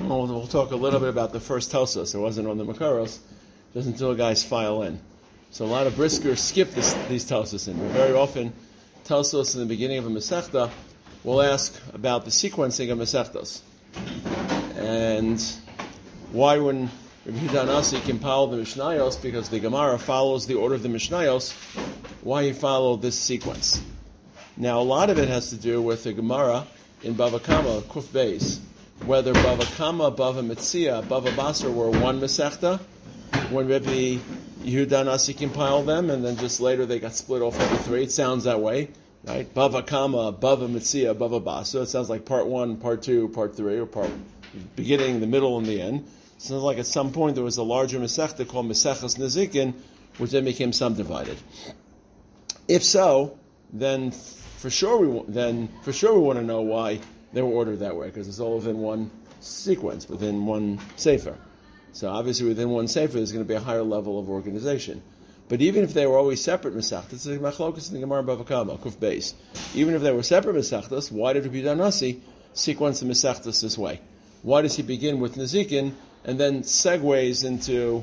we'll talk a little bit about the first Tosos. It wasn't on the Makaros, just until guys file in. So a lot of briskers skip these Tosos in. But very often, Tosos in the beginning of a Masechta will ask about the sequencing of Masechtos. And why when Rabbi Yehuda Nasi compiled the Mishnayos, because the Gemara follows the order of the Mishnayos, why he followed this sequence. Now a lot of it has to do with the Gemara in Bava Kama, Kuf Beis, whether Bava Kama, Bava Metzia, Bava Basra were one Masechta, when Rabbi Yehuda Nasi compiled them, and then just later they got split off into three. It sounds that way, right? Bava Kama, Bava Metzia, Bava Basra. It sounds like part 1, part 2, part 3, or part beginning, the middle, and the end. It sounds like at some point there was a larger Masechta called Maseches Nezikin, which then became subdivided. If so, then for sure we want to know why they were ordered that way, because it's all within one sequence, within one sefer. So obviously within one sefer there's going to be a higher level of organization. But even if they were always separate Masechtas, it's like Machlokas in the Gemara Bava Kama, Kuf Beis. Even if they were separate Masechtas, why did Rabbi Yehuda Nasi sequence the Masechtas this way? Why does he begin with Nezikin and then segues into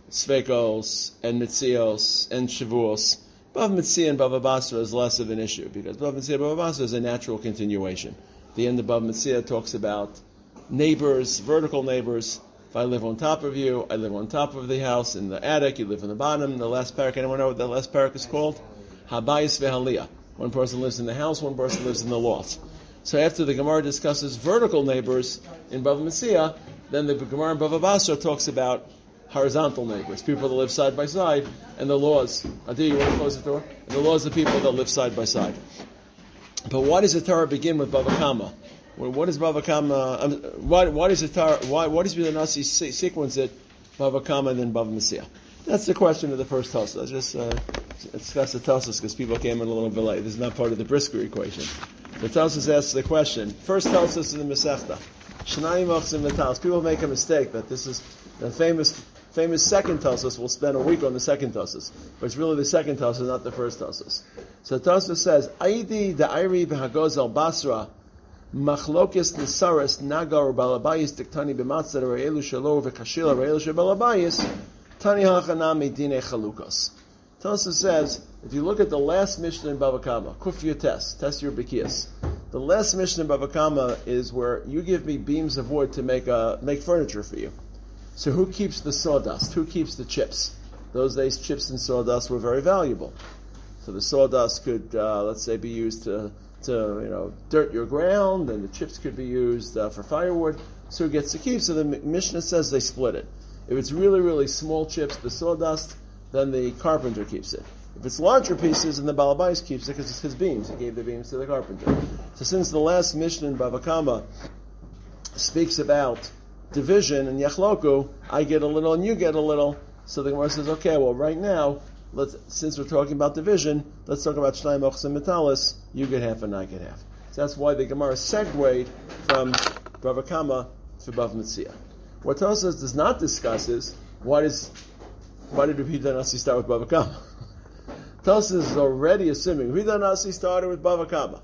Svekos and Mitzios and Shavuos? Bava Metzia and Bava Basra is less of an issue, because Bava Metzia and Bava Basra is a natural continuation. The end of Bava Metzia talks about neighbors, vertical neighbors. If I live on top of you, I live on top of the house, in the attic, you live on the bottom. The last parak, anyone know what the last parak is called? Habayis ve'haliyah. One person lives in the house, one person lives in the loft. So after the Gemara discusses vertical neighbors in Bava Metzia, then the Gemara in Bava Basra talks about horizontal neighbors, people that live side by side, and the laws. Adi, you want to close the door? And the laws of people that live side by side. But why does the Torah begin with Bava Kama? What is Bava Kama? Why does the Torah? Why does the Nasi sequence it Bava Kama and then Bava Metzia? That's the question of the first Tosa. Let's just discuss the Tosas because people came in a little bit late. This is not part of the Brisker equation. The Tosas asks the question. First Tosas is the Masechta. Shnayim Ochsim Natalis. People make a mistake that this is the famous second Tosas. We'll spend a week on the second Tosas, but it's really the second Tosas, not the first Tosas. So Tosas says, Aidi da'iri b'hagoz al Basra machlokis nesaris nagar balabayis diktani b'matzah re'elu shalo v'kashila re'elu shebalabayis tani hachanami dine chalukos. Tosas says, if you look at the last Mishnah in Bava Kama, Kuf Yotes, test your Bekias. The last Mishnah in Bava Kama is where you give me beams of wood to make furniture for you. So who keeps the sawdust? Who keeps the chips? Those days, chips and sawdust were very valuable. So the sawdust could, let's say, be used to dirt your ground, and the chips could be used for firewood. So who gets to keep? So the Mishnah says they split it. If it's really, really small chips, the sawdust, then the carpenter keeps it. If it's larger pieces, then the Balabais keeps it because it's his beams. He gave the beams to the carpenter. So since the last Mishnah in Bava Kama speaks about division and Yachloku, I get a little and you get a little. So the Gemara says, okay, well right now, since we're talking about division, let's talk about Shnayim Ochsim Metalis. You get half and I get half. So that's why the Gemara segued from Bava Kama to Bava Metzia. What Tosas does not discuss is why did Rabbi Yehuda Nasi start with Bava Kama? Tosas is already assuming Rabbi Yehuda Nasi started with Bava Kama.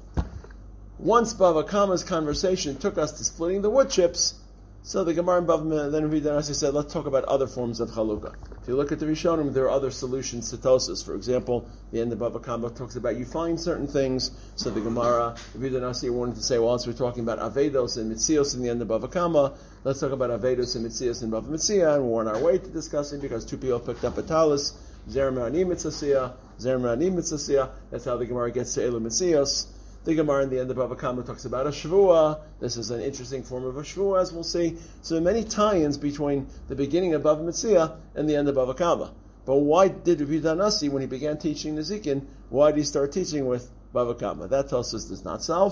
Once Bava Kama's conversation took us to splitting the wood chips, so the Gemara in Bava, then Rabbi Yehuda Nasi said, let's talk about other forms of Chalukah. If you look at the Rishonim, there are other solutions to Tosas. For example, the end of Bava Kama talks about you find certain things, so the Gemara, Rabbi Yehuda Nasi wanted to say, well, once we're talking about Avedos and Mitzios in the end of Bava Kama, let's talk about Avedos and Mitzios in Bava Metzia, and we're on our way to discussing because two people picked up a talis, Zermani Mitzasiyah, Zermani Mitzasiyah. That's how the Gemara gets to Elu Mitzios. The Gemara in the end of Bava Kama talks about a Shavua. This is an interesting form of a Shavua, as we'll see. So there are many tie-ins between the beginning of Bava Metzia and the end of Bava Kama. But why did Rabbi Yehuda Nasi, when he began teaching Nezikin, why did he start teaching with Bava Kama? That Tosas does not solve.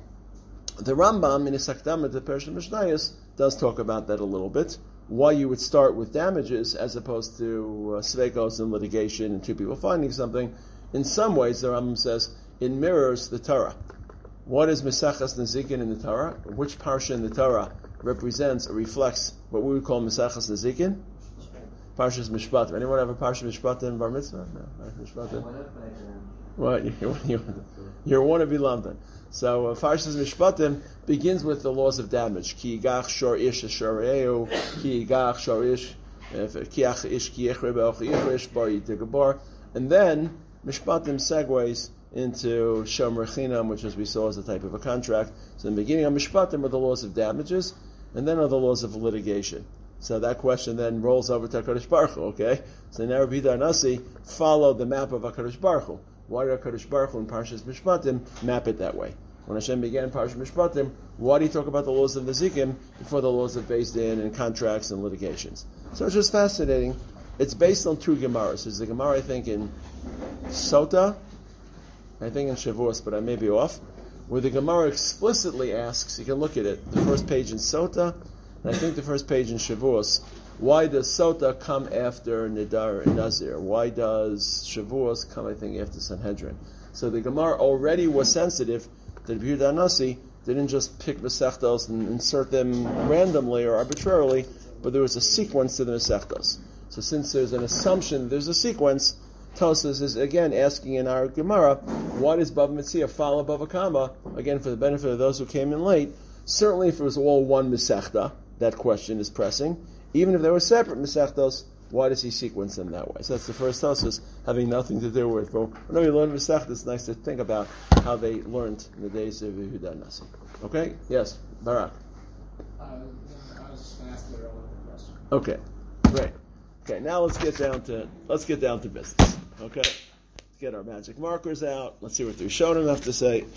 The Rambam in his Akdama to Pershim Mishnayos does talk about that a little bit. Why you would start with damages as opposed to svekos and litigation and two people finding something. In some ways, the Rambam says, it mirrors the Torah. What is Mesachas Nezikin in the Torah? Which parsha in the Torah represents or reflects what we would call Mesachas Nezikin? Parshas Mishpatim. Anyone have a Parsha Mishpatim in Bar Mitzvah? No, Mishpatim. What? You're one to be Lamdan. So Parshas Mishpatim begins with the laws of damage. Ki yigach shor ish ashareu, ki yigach shor ish, ki ach ish ki yechre be'och yichrish bar yitigabar. And then Mishpatim segues into Shomer Chinam, which as we saw is a type of a contract. So in the beginning of Mishpatim are the laws of damages, and then are the laws of litigation. So that question then rolls over to HaKadosh Baruch Hu, okay? So now Rabbi Yehuda Nasi followed the map of HaKadosh Baruch Hu. Why did HaKadosh Baruch Hu in Parshas Mishpatim map it that way? When Hashem began Parshas Mishpatim, why did he talk about the laws of Nezikim before the laws of Beis Din and contracts and litigations? So it's just fascinating. It's based on two Gemaras. There's a Gemara, I think, in Sota, I think in Shavuos, but I may be off, where the Gemara explicitly asks, you can look at it, the first page in Sota, and I think the first page in Shavuos, why does Sota come after Nidar and Nazir? Why does Shavuos come, I think, after Sanhedrin? So the Gemara already was sensitive that Rabbi Yehuda Nasi didn't just pick Masechtos and insert them randomly or arbitrarily, but there was a sequence to the Masechtos. So since there's an assumption there's a sequence, Tosfos is again asking in our Gemara, why does Bava Metzia follow Bava Kama? Again, for the benefit of those who came in late, certainly if it was all one Masechta, that question is pressing. Even if they were separate Masechtos, why does he sequence them that way? So that's the first Tosfos, having nothing to do with. But when we learn Masechta, it's nice to think about how they learned in the days of Yehuda Nasi. Okay? Yes, Barak. I was just going to ask the relevant question. Okay, great. Okay, now let's get down to business. Okay, let's get our magic markers out. Let's see what the Rishonim have to say.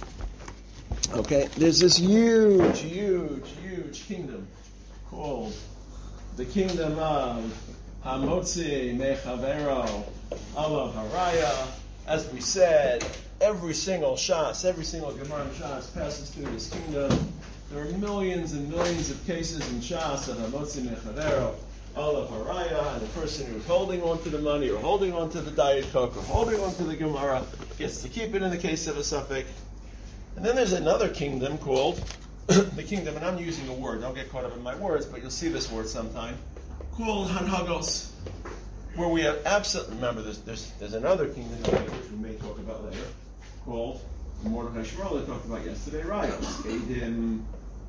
Okay, there's this huge kingdom called the kingdom of Hamotzi Mechavero Alav Haraya. As we said, every single Shas, every single Gemara Shas passes through this kingdom. There are millions and millions of cases in Shas of Hamotzi Mechavero Alav Haraya, and the person who's holding on to the money, or holding on to the Diet Coke, or holding on to the Gemara, gets to keep it in the case of a suffix. And then there's another kingdom called the kingdom, and I'm using a word, don't get caught up in my words, but you'll see this word sometime, called Hanhagos, where we have absolutely, remember there's another kingdom which we may talk about later, called Mordechai Shmuel talked about yesterday, Rayos, Edim,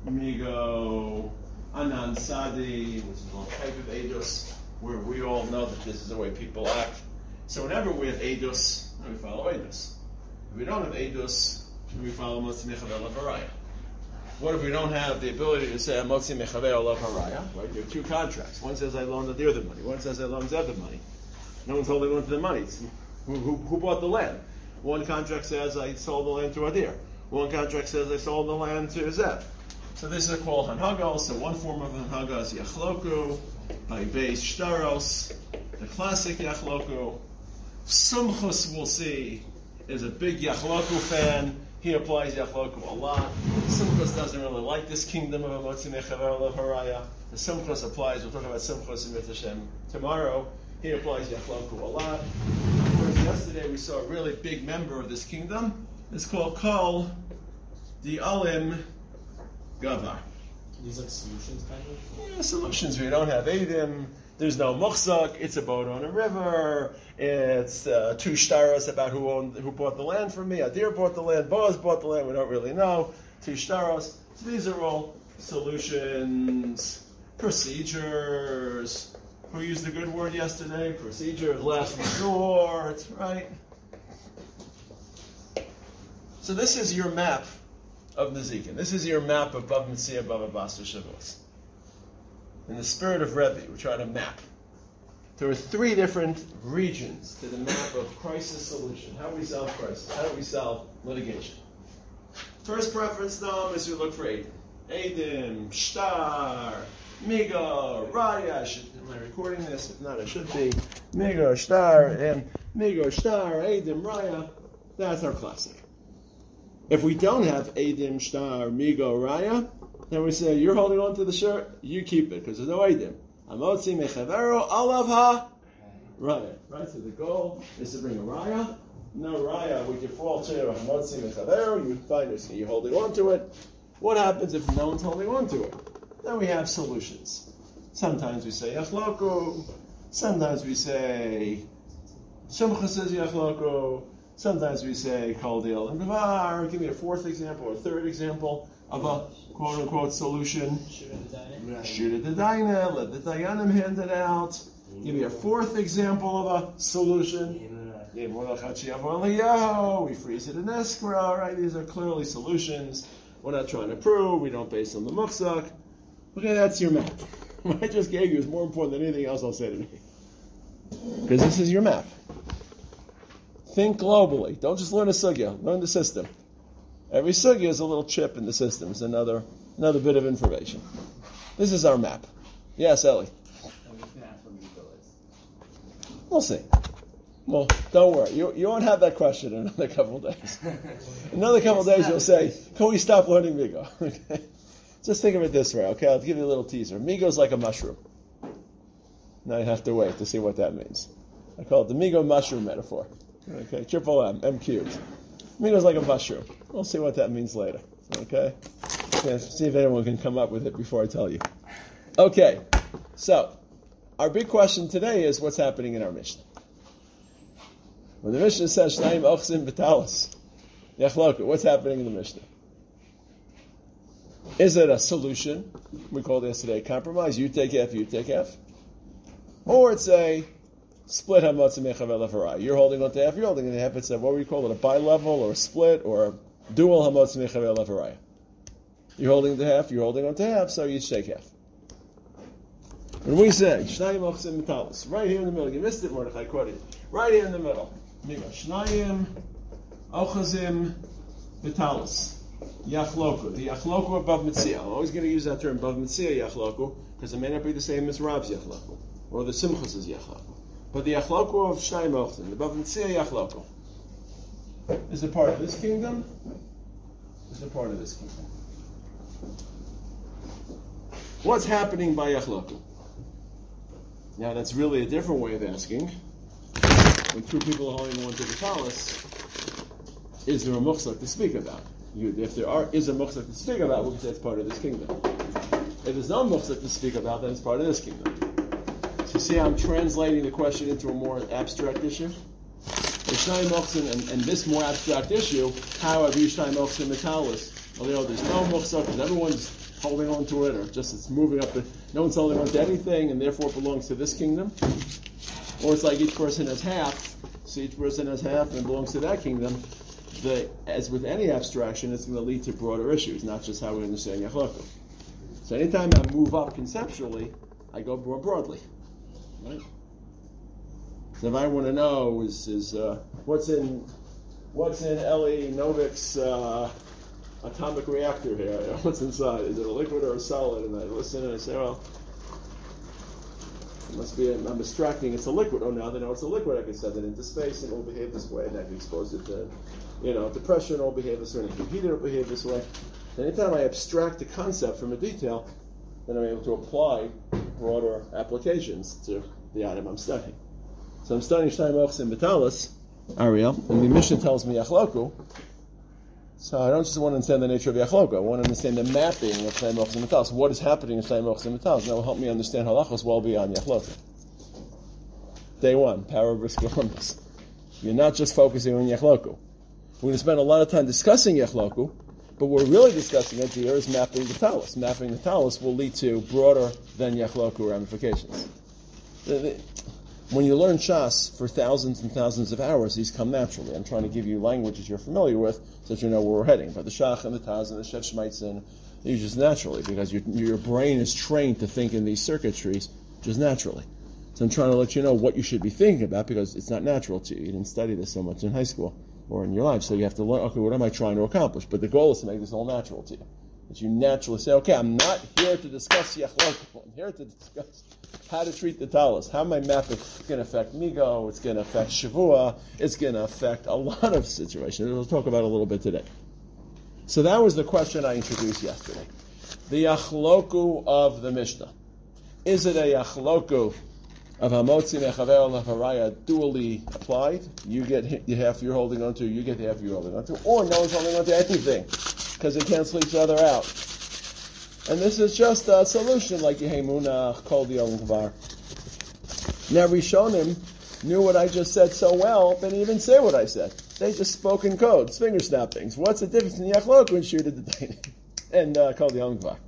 Migo, Anan Sadi, which is a type of Eidos, where we all know that this is the way people act. So whenever we have Eidos, we follow Eidos. If we don't have Eidos, we follow Motzi Mechaver Alav Haraya. What if we don't have the ability to say Motzi Mechaver Alav Haraya? Right? You have two contracts. One says I loaned the other money. One says I loaned the other money. No one's holding on to the money. Who bought the land? One contract says I sold the land to Adir. One contract says I sold the land to Zev. So this is called Hanhagos. So one form of Hanhaga is Yachloku, by Beis Shtaros, the classic Yachloku. Sumchus, we'll see, is a big Yachloku fan. He applies Yachloku a lot. Sumchus doesn't really like this kingdom of Motzi Mechaver Alav Haraya. The Sumchus applies, we'll talk about Sumchus in Mitzvah Hashem tomorrow. He applies Yachloku a lot. Of course, yesterday we saw a really big member of this kingdom. It's called Kol Di'alim Gavar. These like solutions kind of? Yeah, solutions. We don't have Eidim. There's no Muchzak. It's a boat on a river. It's two shtaros about who bought the land from me. Adir bought the land. Boaz bought the land. We don't really know. Two shtaros. So these are all solutions, procedures. Who used the good word yesterday? Procedures, last resort, right? So this is your map of Nezikin. This is your map of Bava Metzia, Bava Basra, Shavuos. In the spirit of Rebbe, we try to map. There are three different regions to the map of crisis solution. How do we solve crisis? How do we solve litigation? First preference, though, is we look for Eidim. Eidim, Shtar, Migo, Raya. Am I recording this? If not, I should be. Migo, Shtar, Eidim, Raya. That's our classic. If we don't have Eidim, Shtar, Migo, Raya, then we say, you're holding on to the shirt, you keep it, because there's no Eidim. Amotzi Mechavero, Alav Ha, Raya. Right? So the goal is to bring a Raya. No Raya, we can fall to Amotzi Mechavero, you find yourself, you're holding on to it. What happens if no one's holding on to it? Then we have solutions. Sometimes we say Yachloku, sometimes we say Sumcha says Yachloku, Sometimes we say kol deal and gvar. Give me a fourth example or a third example of a quote unquote solution. Shira the Daina, let the Dayanim hand it out. Give me a fourth example of a solution. We freeze it in escrow, right? These are clearly solutions. We're not trying to prove. We don't base on the muhsak. Okay, that's your map. What I just gave you is more important than anything else I'll say today. Because this is your map. Think globally. Don't just learn a sugya. Learn the system. Every sugya is a little chip in the system. It's another bit of information. This is our map. Yes, Ellie. We'll see. Well, don't worry. You won't have that question in another couple of days. In another couple of days, you'll say, "Can we stop learning Migo?" Okay. Just think of it this way. Okay, I'll give you a little teaser. Migo's like a mushroom. Now you have to wait to see what that means. I call it the Migo mushroom metaphor. Okay, triple M cubed. Migo's like a mushroom. We'll see what that means later. Okay? See if anyone can come up with it before I tell you. Okay, so our big question today is what's happening in our Mishnah. When the Mishnah says Shnayim Ochzim B'Talis Yachloku, what's happening in the Mishnah? Is it a solution? We called it yesterday a compromise. You take F, you take F. Or it's a split Hamotzi Mechavel Afarai. You're holding on to F, you're holding on to F. It's a, what do we call it, a bi-level or a split or a dual Hamotzi Mechavel Afarai. You're holding to half, you're holding on to half, so you shake half. When we say Shnayim Ochzim B'Talis, right here in the middle, you missed it, Mordechai, quoted it. Right here in the middle. Shnayim Ochzim B'Talis. Yachloku. The Yachloku above Mitzia. I'm always going to use that term, above Mitzia Yachloku, because it may not be the same as Rav's Yachloku, or the Simchas' Yachloku. But the Yachloku of Shnayim Ochzim, above Mitzia Yachloku, is it part of this kingdom? Is it part of this kingdom? What's happening by Yachloku? Now that's really a different way of asking. When two people are holding on to the talis, is there a muhsak to speak about? If there is a muhsak to speak about, we'll say it's part of this kingdom. If there's no muhsak to speak about, then it's part of this kingdom. So you see how I'm translating the question into a more abstract issue? And this more abstract issue, how have Yishnai Mochsim Metalis? Although there's no muhsak, because everyone's holding on to it, or just it's moving up, no one's holding on to anything, and therefore it belongs to this kingdom. Or it's like each person has half, so each person has half and it belongs to that kingdom. As with any abstraction, it's going to lead to broader issues, not just how we understand Yachloku. So anytime I move up conceptually, I go more broadly. Right? So if I want to know is what's in Eli Novik's atomic reactor here? What's inside? Is it a liquid or a solid? And I listen and I say, well, it must be, I'm abstracting, it's a liquid. Oh, now they know it's a liquid. I can send it into space and it will behave this way, and I can expose it to, to pressure and it will behave this way, and I can heat it, it will behave this way. And anytime I abstract a concept from a detail, then I'm able to apply broader applications to the item I'm studying. So I'm studying Shnayim Ochzim B'Talis, Ariel, and the Mishnah tells me Yachloku. So I don't just want to understand the nature of Yachloku. I want to understand the mapping of Shnayim Ochzim B'Talis. What is happening in Shnayim Ochzim B'Talis? That will help me understand halachos well beyond Yachloku. Day one, power of brisker hormones. You're not just focusing on Yachloku. We're going to spend a lot of time discussing Yachloku, but we're really discussing it here is mapping the talis. Mapping the talis will lead to broader than Yachloku ramifications. When you learn Shas for thousands and thousands of hours, these come naturally. I'm trying to give you languages you're familiar with so that you know where we're heading. But the Shach and the Taz and the Shev Shmaitzin, these just naturally, because your brain is trained to think in these circuitries just naturally. So I'm trying to let you know what you should be thinking about because it's not natural to you. You didn't study this so much in high school or in your life. So you have to learn, okay, what am I trying to accomplish? But the goal is to make this all natural to you. That you naturally say, okay, I'm not here to discuss Yachloku. I'm here to discuss how to treat the talis. How my map is going to affect Migo, it's going to affect Shavua, it's going to affect a lot of situations. We'll talk about it a little bit today. So that was the question I introduced yesterday. The Yachloku of the Mishnah. Is it a Yachloku of Hamotzi Mechavel Haraya dually applied? You get the half you're holding on to, you get the half you're holding on to, or no one's holding on to anything because they cancel each other out. And this is just a solution like Yehemuna, Kol Diol, and Kvar. Now Rishonim knew what I just said so well, they didn't even say what I said. They just spoke in codes, finger snappings. What's the difference in Yachloku and Shir D'Dainin and Kol D'Olam Gvar?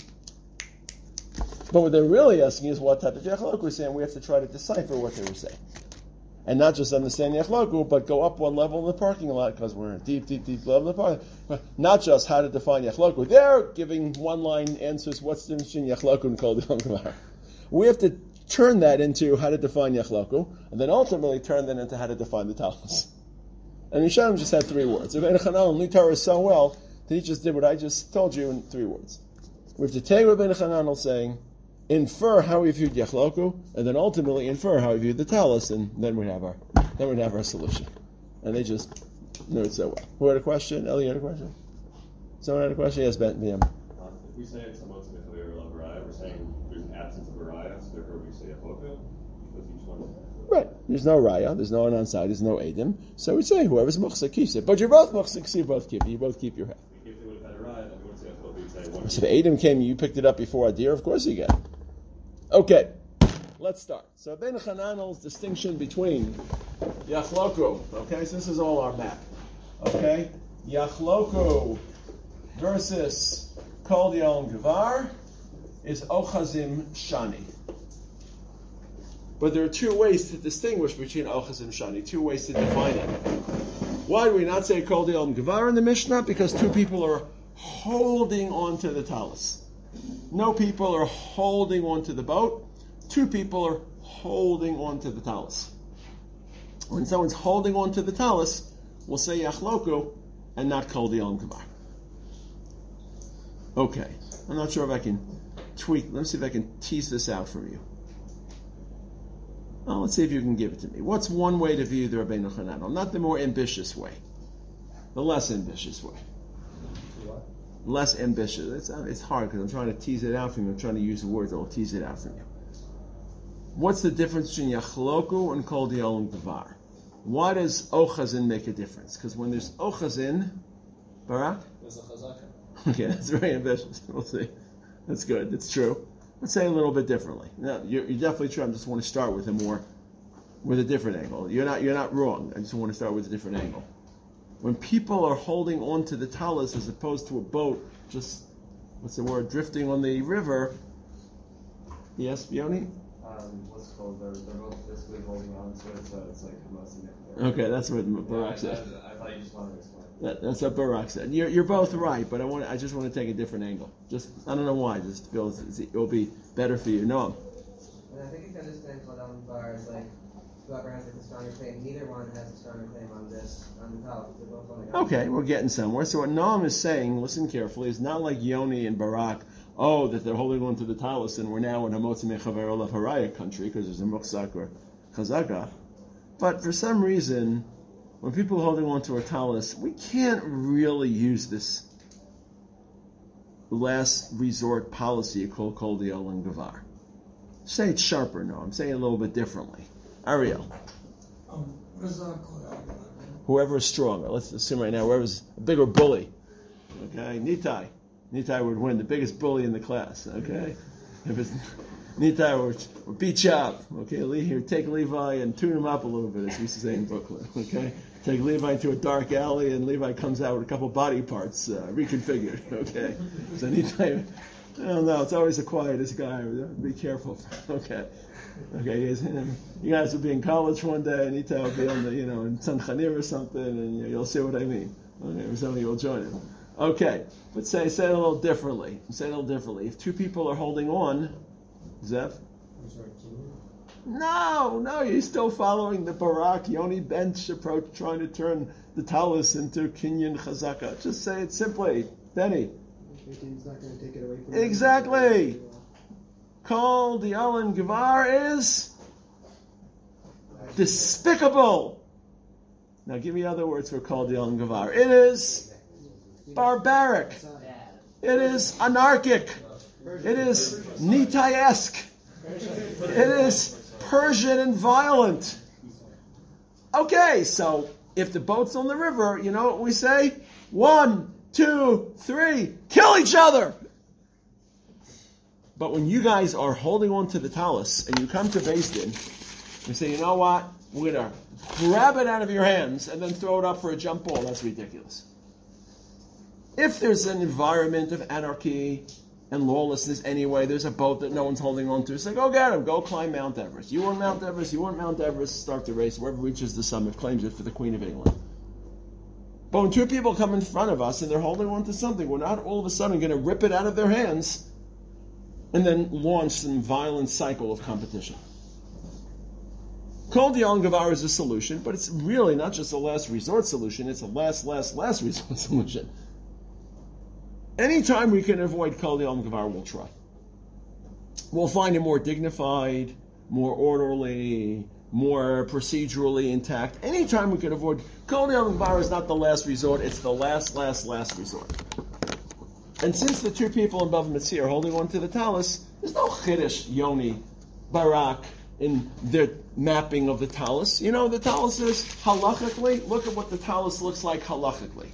But what they're really asking is what type of Yachloku we're saying. We have to try to decipher what they were saying. And not just understand Yachloku, but go up one level in the parking lot, because we're in a deep, deep, deep level in the parking lot. Not just how to define Yachloku. They're giving one-line answers, what's the difference between Yachloku and Kol D'Olam Gvar. We have to turn that into how to define Yachloku, and then ultimately turn that into how to define the Talmud. And Yishanim just had 3 words. Rabbeinu Chananel knew Torah so well that he just did what I just told you in 3 words. We have to take Rabbeinu Chananel saying, infer how we viewed Yachloku, and then ultimately infer how we viewed the Talus, and then we'd have our solution. And they just knew it so well. Who had a question? Eli had a question? Someone had a question? Yes, Ben. If we say it's somewhat to the Raya, we're saying there's an absence of a Raya, so therefore we say Yachloku, because each one. Right. There's no Raya, there's no one on side, there's no Edim. So we say whoever's Muchsek keeps it. But you're both Muchsek, so you both keep it. You both keep your half. If they would have had a Raya, then we would say Yachloku, we'd say one. So if Edim came, you picked it up before Adir, of course you get it. Okay, let's start. So Rabbeinu Chananel's distinction between Yachloku, okay, so this is all our map. Okay? Yachloku versus Kol D'Olam Gvar is Ochazim Shani. But there are 2 ways to distinguish between Ochazim Shani, 2 ways to define it. Why do we not say Kol D'Olam Gvar in the Mishnah? Because 2 people are holding on to the talus. No people are holding on to the boat. 2 people are holding on to the talus. When someone's holding on to the talus, we'll say Yachloku and not Kol D'Olam Gvar. Okay, I'm not sure if I can tweak. Let me see if I can tease this out from you. Well, let's see if you can give it to me. What's one way to view the Rabbeinu Chananel? Not the more ambitious way. The less ambitious way. What? Less ambitious. It's hard because I'm trying to tease it out from you. I'm trying to use the words that will tease it out from you. What's the difference between Yachloku and Kol D'Olam Gvar? Why does Ochazin make a difference? Because when there's Ochazin, Barak? There's a chazaka. Okay, that's very ambitious. We'll see. That's good. That's true. Let's say it a little bit differently. No, you're definitely true. I just want to start with a different angle. You're not wrong. I just want to start with a different angle. When people are holding on to the talus as opposed to a boat, just drifting on the river. Yes, Bioni? What's it called? They're both basically holding on to it, so it's like Hamas. Okay, that's what Barak said. I thought you just wanted to explain. That's what Barak said. You're both right, but I just want to take a different angle. I don't know why. I just feel it will be better for you. No. And I think you can understand Kol D'Olam Gvar as like whoever has like the stronger claim. Neither one has a stronger claim on the talus. They're both holding on. Okay, we're getting somewhere. So what Noam is saying, listen carefully, is not like Yoni and Barak. That they're holding on to the talus, and we're now in a Motzei Mechaver Olav Haraya country because there's a Muchsak or Chazaka. But for some reason, when people are holding on to a talus, we can't really use this last resort policy called Kol D'Olam Gvar. Say it sharper, no. I'm saying it a little bit differently. Ariel. What is Kol D'Olam Gvar? Whoever is stronger. Let's assume right now, whoever's a bigger bully. Okay, Nitai would win, the biggest bully in the class. Okay, if it's Nitai or beat you up. Okay, here, take Levi and tune him up a little bit, as we used to say in Brooklyn. Okay, take Levi to a dark alley, and Levi comes out with a couple body parts reconfigured. Okay, so Nitai, I don't know. It's always the quietest guy. Be careful. Okay. You guys will be in college one day, and Nitai will be on the, in Tzanchanim or something, and you'll see what I mean. Okay, or some of you will join him. Okay, but say it a little differently. If 2 people are holding on, Zev? No, you're still following the Barak Yoni bench approach, trying to turn the talus into Kinyan Chazaka. Just say it simply, Benny. He's not going to take it away from Exactly. Kol D'Olam Gvar is despicable. Now give me other words for Kol D'Olam Gvar. It is barbaric. It is anarchic. It is Nitai-esque. It is Persian and violent. Okay, so if the boat's on the river, you know what we say? 1, 2, 3, kill each other! But when you guys are holding on to the talus and you come to Beis Din We say, you know what? We're going to grab it out of your hands and then throw it up for a jump ball. That's ridiculous. If there's an environment of anarchy and lawlessness anyway, there's a boat that no one's holding on to. Say, go get him. Go climb Mount Everest. You want Mount Everest? You want Mount Everest? Start the race. Whoever reaches the summit claims it for the Queen of England. But when two people come in front of us and they're holding on to something, we're not all of a sudden going to rip it out of their hands and then launch some violent cycle of competition. Kol Dion Gavar is a solution, but it's really not just a last resort solution, it's a last resort solution. Anytime we can avoid Kol Dion Gavar, we'll try. We'll find it more dignified, more orderly, more procedurally intact. Anytime we can avoid Kol Dion Gavar is not the last resort, it's the last resort. And since the two people in Bava Metzia are holding on to the talus, there's no Chiddush, Yoni, Barak, in their mapping of the talus. You know, the talus is halachically, look at what the talus looks like halachically.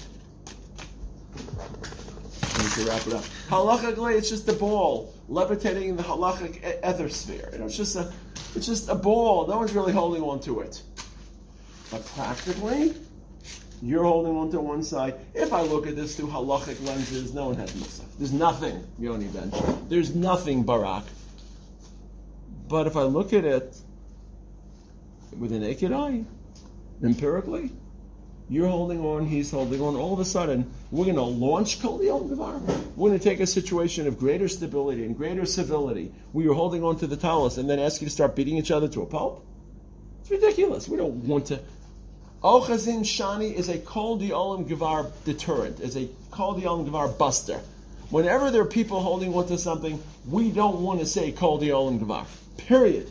I need to wrap it up. Halachically, it's just a ball levitating in the halachic ether sphere. You know, it's just a ball. No one's really holding on to it. But practically, you're holding on to one side. If I look at this through halachic lenses, no one has musaf. There's nothing Yoni bench. There's nothing Barak. But if I look at it with a naked eye, empirically, you're holding on, he's holding on. All of a sudden, we're going to launch Kol Dion Gavar. We're going to take a situation of greater stability and greater civility where you're holding on to the talus and then ask you to start beating each other to a pulp. It's ridiculous. We don't want to. Ochazin Shani is a Kol Dion Gavar deterrent, is a Kol Dion Gavar buster. Whenever there are people holding on to something, we don't want to say Kol Dion Gavar. Period.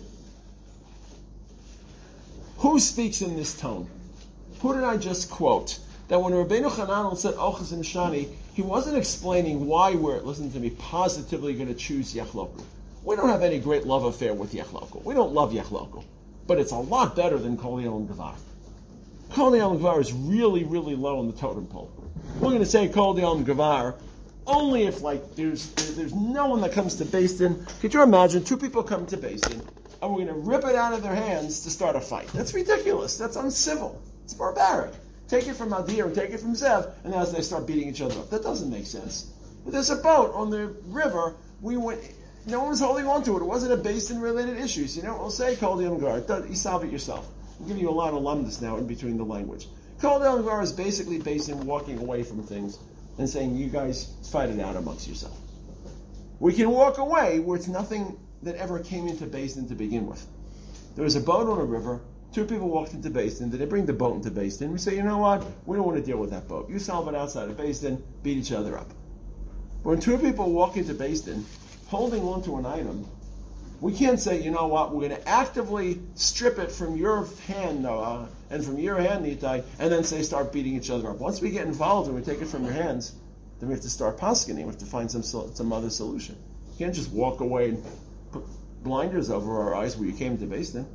Who speaks in this tone? Who did I just quote? That when Rabbeinu Hananel said Ochazin Shani, he wasn't explaining why we're, listen to me, positively going to choose Yechloku. We don't have any great love affair with Yechloku. We don't love Yechloku. But it's a lot better than Kol Dion Gavar. Kol Dion Gavar is really, really low on the totem pole. We're going to say Kol Dion Gavar only if, like, there's no one that comes to Beis Din. Could you imagine two people come to Beis Din and we're going to rip it out of their hands to start a fight? That's ridiculous. That's uncivil. It's barbaric. Take it from Adir and take it from Zev, and as they start beating each other up. That doesn't make sense. But there's a boat on the river. No one was holding on to it. It wasn't a Beis Din related issues. You know, we'll say Kol Dion Gavar. You solve it yourself. I'm giving you a lot of lumdus now in between the language. Kol Dion Gavar is basically Beis Din walking away from things and saying, you guys fight it out amongst yourself. We can walk away where it's nothing that ever came into Beis Din to begin with. There was a boat on a river, two people walked into Beis Din, they bring the boat into Beis Din, we say, you know what, we don't want to deal with that boat. You solve it outside of Beis Din, beat each other up. But when two people walk into Beis Din, holding on to an item, we can't say, you know what, we're going to actively strip it from your hand, Noah, and from your hand, Nitai, and then say start beating each other up. Once we get involved and we take it from your hands, then we have to start paskening. We have to find some other solution. You can't just walk away and put blinders over our eyes where you came to Beis Din.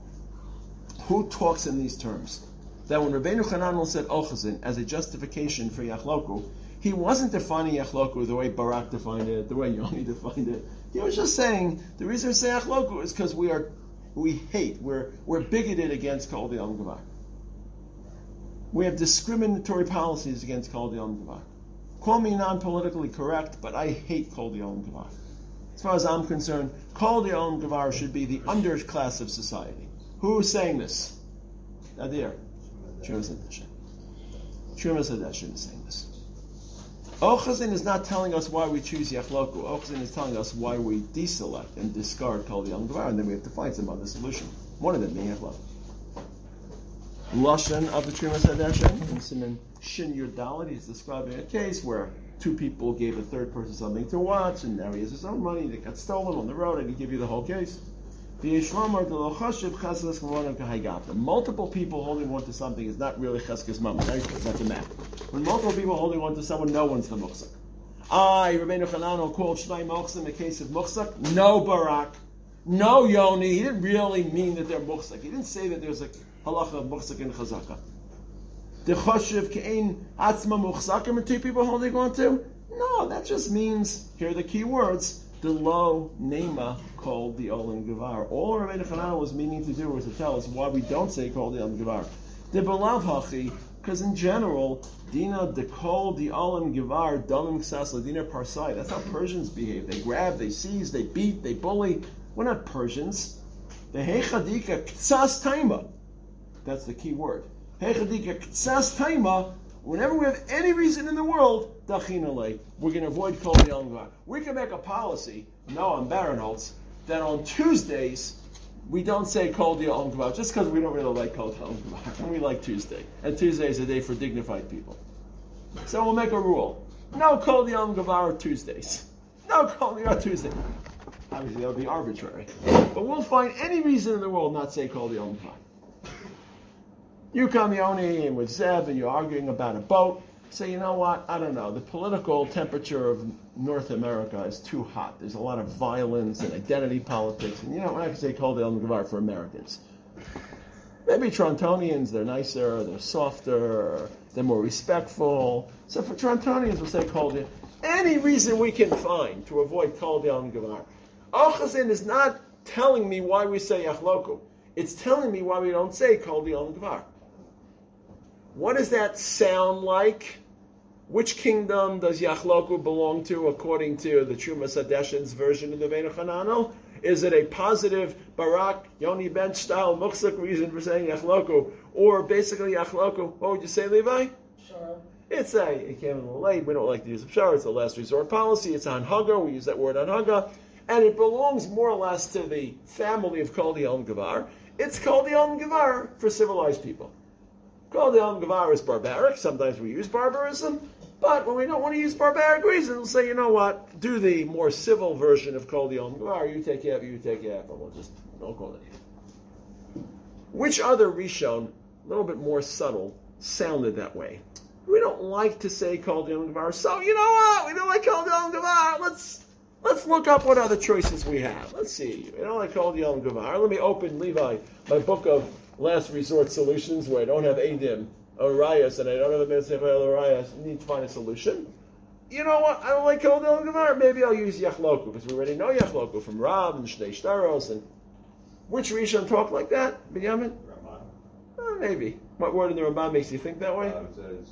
Who talks in these terms? That when Rabbeinu Hananel said Ochazin as a justification for Yachloku, he wasn't defining Yachloku the way Barak defined it, the way Yoni defined it. He was just saying the reason we say Yachloku is because we're bigoted against Kol Dion Gavar. We have discriminatory policies against Kol Dion Gavar. Call me non-politically correct, but I hate Kol Dion Gavar. As far as I'm concerned, Kol Dion Gavar should be the underclass of society. Who is saying this? Nadir. Shuma Sadeshin is saying this. Ochazin is not telling us why we choose Yachloku. Ochazin is telling us why we deselect and discard Kol Dion Gavar, and then we have to find some other solution. One of them being Yachloku. Lashon of the Shuma Sadeshin, in Siman Shin Yud Dalet, he's describing a case where two people gave a third person something to watch, and now he has his own money that got stolen on the road, and he give you the whole case. Multiple people holding on to something is not really cheskes mamon. That's a map. When multiple people holding on to someone, no one's the muchzak. Rabbeinu Hananel called Shnai Mochzim a case of muchzak. No Barak, no Yoni. He didn't really mean that they're muchzak. He didn't say that there's a halacha of muchzak and chazaka. The choshev kein atzma muchzakim and two people holding on to. No, that just means, here are the key words, the lo nema called the olam gavar. All Rabbeinu Chananel was meaning to do was to tell us why we don't say called the olam gavar. The belav hachi, because in general, dina de kol the olam gavar damim ksas ladina parsai. That's how Persians behave. They grab, they seize, they beat, they bully. We're not Persians. The hechadika ktsas taima. That's the key word. Hechadika ktsas taima. Whenever we have any reason in the world, dachinale, we're going to avoid kol the olam gavar. We can make a policy, Noam Barinholtz, that on Tuesdays we don't say kol the olam gavar, just because we don't really like kol the olam gavar, and we like Tuesday. And Tuesday is a day for dignified people. So we'll make a rule: no kol the olam gavar Tuesdays. No kol the Tuesday. Obviously, that would be arbitrary, but we'll find any reason in the world not say kol the olam gavar. You come, Yoni, and with Zeb, and you're arguing about a boat. Say, you know what? I don't know. The political temperature of North America is too hot. There's a lot of violence and identity politics. And you know, we're not going to say Kol De'el Gavar for Americans. Maybe Torontonians, they're nicer, they're softer, they're more respectful. So for Torontonians, we'll say Kol De'el. Any reason we can find to avoid Kol De'el Gavar. Ochazin is not telling me why we say Yachloku. It's telling me why we don't say Kol De'el Gavar. What does that sound like? Which kingdom does Yachloku belong to according to the Trumas Hadeshin's version of the Rabbeinu Chananel? Is it a positive Barak, Yoni Bench style Muksuk reason for saying Yachloku? Or basically Yachloku, what would you say, Levi? Sure. It came a little late, we don't like to use Pshara, it's a last resort policy, it's Hanhaga, we use that word Hanhaga, and it belongs more or less to the family of Kol De'el Gavar. It's Kol De'el Gavar for civilized people. Kol De'el Gavar is barbaric. Sometimes we use barbarism, but when we don't want to use barbaric reasons, we'll say, you know what, do the more civil version of Kol De'el Gavar. You take half, and we'll just don't call it. Which other Rishon, a little bit more subtle, sounded that way? We don't like to say Kol De'el Gavar, so you know what? We don't like Kol De'el Gavar. Let's look up what other choices we have. Let's see. We don't like Kol De'el Gavar. Let me open, Levi, my book of last resort solutions where I don't have Adim or Rayas and I don't have a Mitzvah or Rayas. I need to find a solution. You know what? I don't like Kol De'el Gavar. Maybe I'll use Yachloku because we already know Yachloku from Rab and Shnei Shtaros. And which Rishon talk like that? Binyamin? Ramban. Maybe. What word in the Ramban makes you think that way? It says,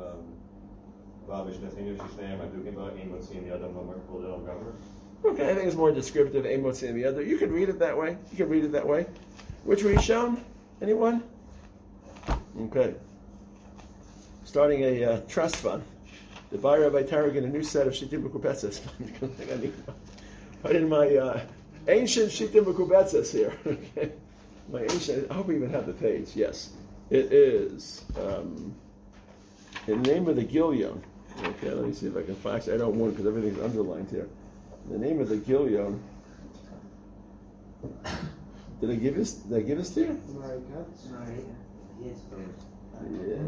Okay, I think it's more descriptive. You could read it that way. Which Rishon? Anyone? Okay. Starting a trust fund. The buyer by Tarek a new set of Shittim B'Kubetzes. I did my ancient Shittim B'Kubetzes here. Okay. My ancient. I hope we even have the page. Yes, it is. In the name of the Gilyon. Okay, let me see if I can find. Actually, I don't want because everything's underlined here. The name of the Gilyon. Did I give this to you? Yeah.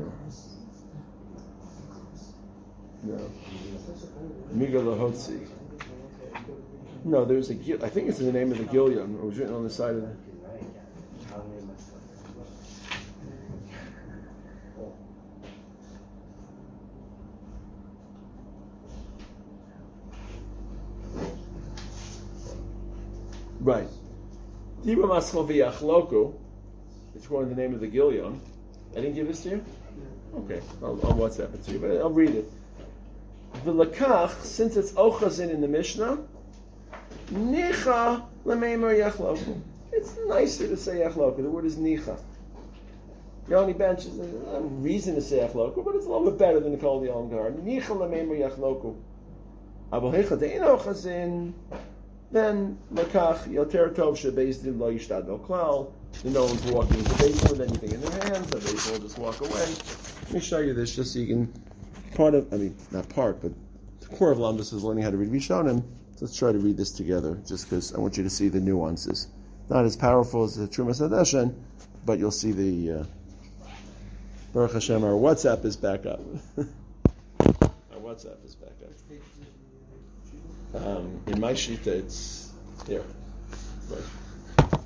No. Miga Lahotzi. No, there's a. I think it's in the name of the Gilyon. It was written on the side of the. Right. Diba Maschal v'Yachloku. It's according to the name of the Gilyon. I didn't give this to you? Okay, I'll WhatsApp it to you, but I'll read it. V'lakach, since it's Ochazin in the Mishnah, Nicha l'meimer Yachloku. It's nicer to say Yachloku. The word is Nicha. Yoni Bench is a reason to say Yachloku, but it's a little bit better than the Kol De'el Gavar. Nicha l'meimer Yachloku. Abo hecha de'in Ochazin. Then Lakach Yoter Tov Shebeis Din Lo Yishtadol Klal. No one's walking into the basement with anything in their hands. The basement will just walk away. Let me show you this just so you can. Not part, but the core of Lamdas is learning how to read Rishonim. So let's try to read this together, just because I want you to see the nuances. Not as powerful as the Trumas Hadeshin, but you'll see the Baruch Hashem. Our WhatsApp is back up. In my shita, it's here. Right.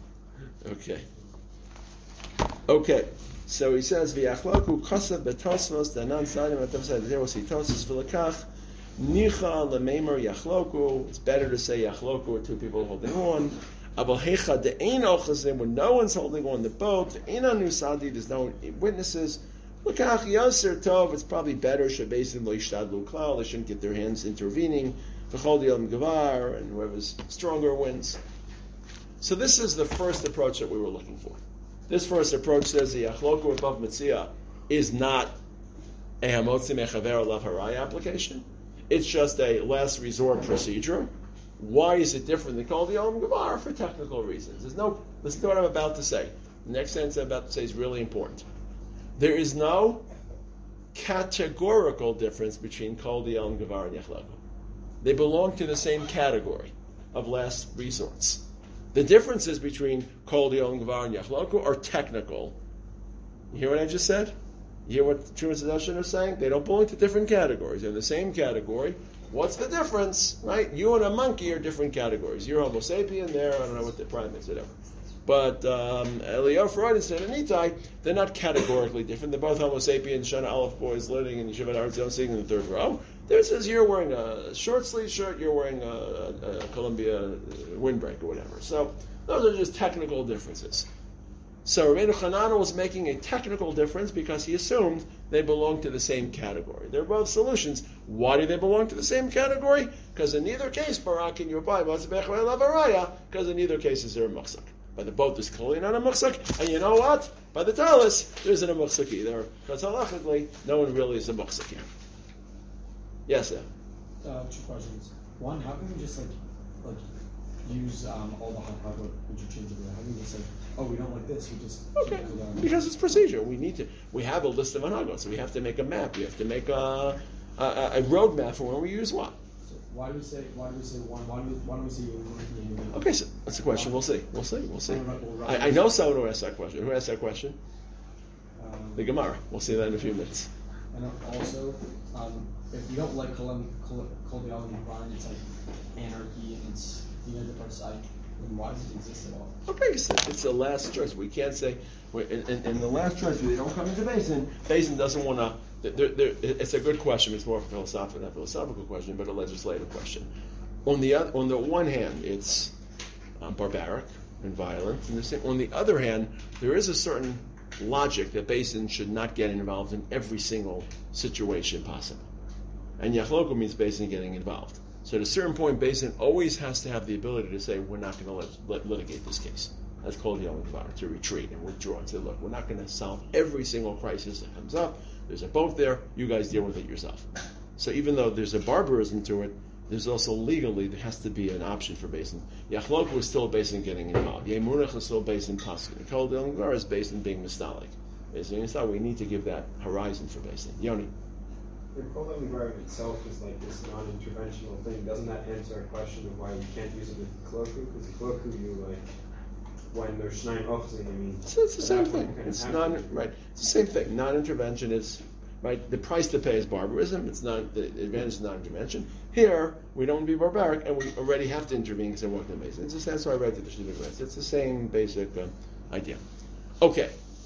Okay. So he says, "V'yachlaku kasav betosvos danan sadim atav said there was hitosis v'lakach Nicha lemeimer yachloku. It's better to say yachloku with two people holding on. Abal hecha de'ein ochazim, when no one's holding on the boat. De'ein anusadi, there's no witnesses. L'kach yaser tov. It's probably better shebesim lo yishtadlu klal. They shouldn't get their hands intervening. V'chol di'elam gavar, and whoever's stronger wins. So this is the first approach that we were looking for. This first approach says the yachloku above mitzia is not a hamotzi mechaver alav haraya application. It's just a last resort procedure. Why is it different than kol di'elam gavar? For technical reasons. Listen to what I'm about to say. The next sentence I'm about to say is really important. There is no categorical difference between kol di'elam gavar and yachloku. They belong to the same category of last resorts. The differences between kol di'elam gavar and yachloku are technical. You hear what I just said? You hear what Trumas Hadashin are saying? They don't belong to different categories. They're in the same category. What's the difference? Right? You and a monkey are different categories. You're Homo sapien there. I don't know what the primates, whatever. But Eliyahu Freud and Seder Nitai, they're not categorically different. They're both Homo sapien, Shana Aleph boys living in Yeshivat Har Etzion, sitting in the third row. There it says you're wearing a short sleeve shirt, you're wearing a Columbia windbreak or whatever. So those are just technical differences. So Rabbeinu Hananel was making a technical difference because he assumed they belong to the same category. They're both solutions. Why do they belong to the same category? Because in neither case, Barak and Yobai, because in neither case is there a muhsak. By the boat, there's clearly not a muhsak, and you know what? By the talis, there isn't a muhsak either. Because halachically, no one really is a muhsak here. Yes, sir. 2 questions. One, how can we just use all the halachot interchangeably? How can we just we don't like this, we just okay, because it's procedure. We have a list of anagos, so we have to make a map. We have to make a roadmap for when we use what. So why do we say one? Why don't we say you? Okay, so that's a question. We'll see. I know someone who asked that question. Who asked that question? The Gemara. We'll see that in a few minutes. And also, if you don't like Kol Di'elam Gavar, it's like anarchy and it's the other side. Why does it exist at all? Okay, it's the last choice. We can't say, in the last choice, they don't come into Basin. Basin doesn't want to. It's a good question. It's more of a philosophical question, but a legislative question. On the one hand, it's barbaric and violent. On the other hand, there is a certain logic that Basin should not get involved in every single situation possible. And Yachloku means Basin getting involved. So at a certain point, Basin always has to have the ability to say, we're not going to litigate this case. That's called the Yom Kippur, to retreat and withdraw and say, look, we're not going to solve every single crisis that comes up. There's a boat there, you guys deal with it yourself. So even though there's a barbarism to it, there's also legally, there has to be an option for Basin. Yachloku is still Basin getting involved. Yemunach is still Basin Paskin. Kol Di'elam Gavar is Basin being mistalik. We need to give that horizon for Basin. Yoni. The Kol Di'elam Gavar itself is like this non-interventional thing. Doesn't that answer a question of why you can't use it with Kloku? Because Kloku, you when there's Shnayim Ochzin, it's the same thing. It's right. It's the same thing. Non-intervention is right. The price to pay is barbarism. It's not the advantage is non-intervention. Here we don't want to be barbaric, and we already have to intervene because they're walking the Basin. That's why I read the Shidduch Rest. It's the same basic idea. Okay,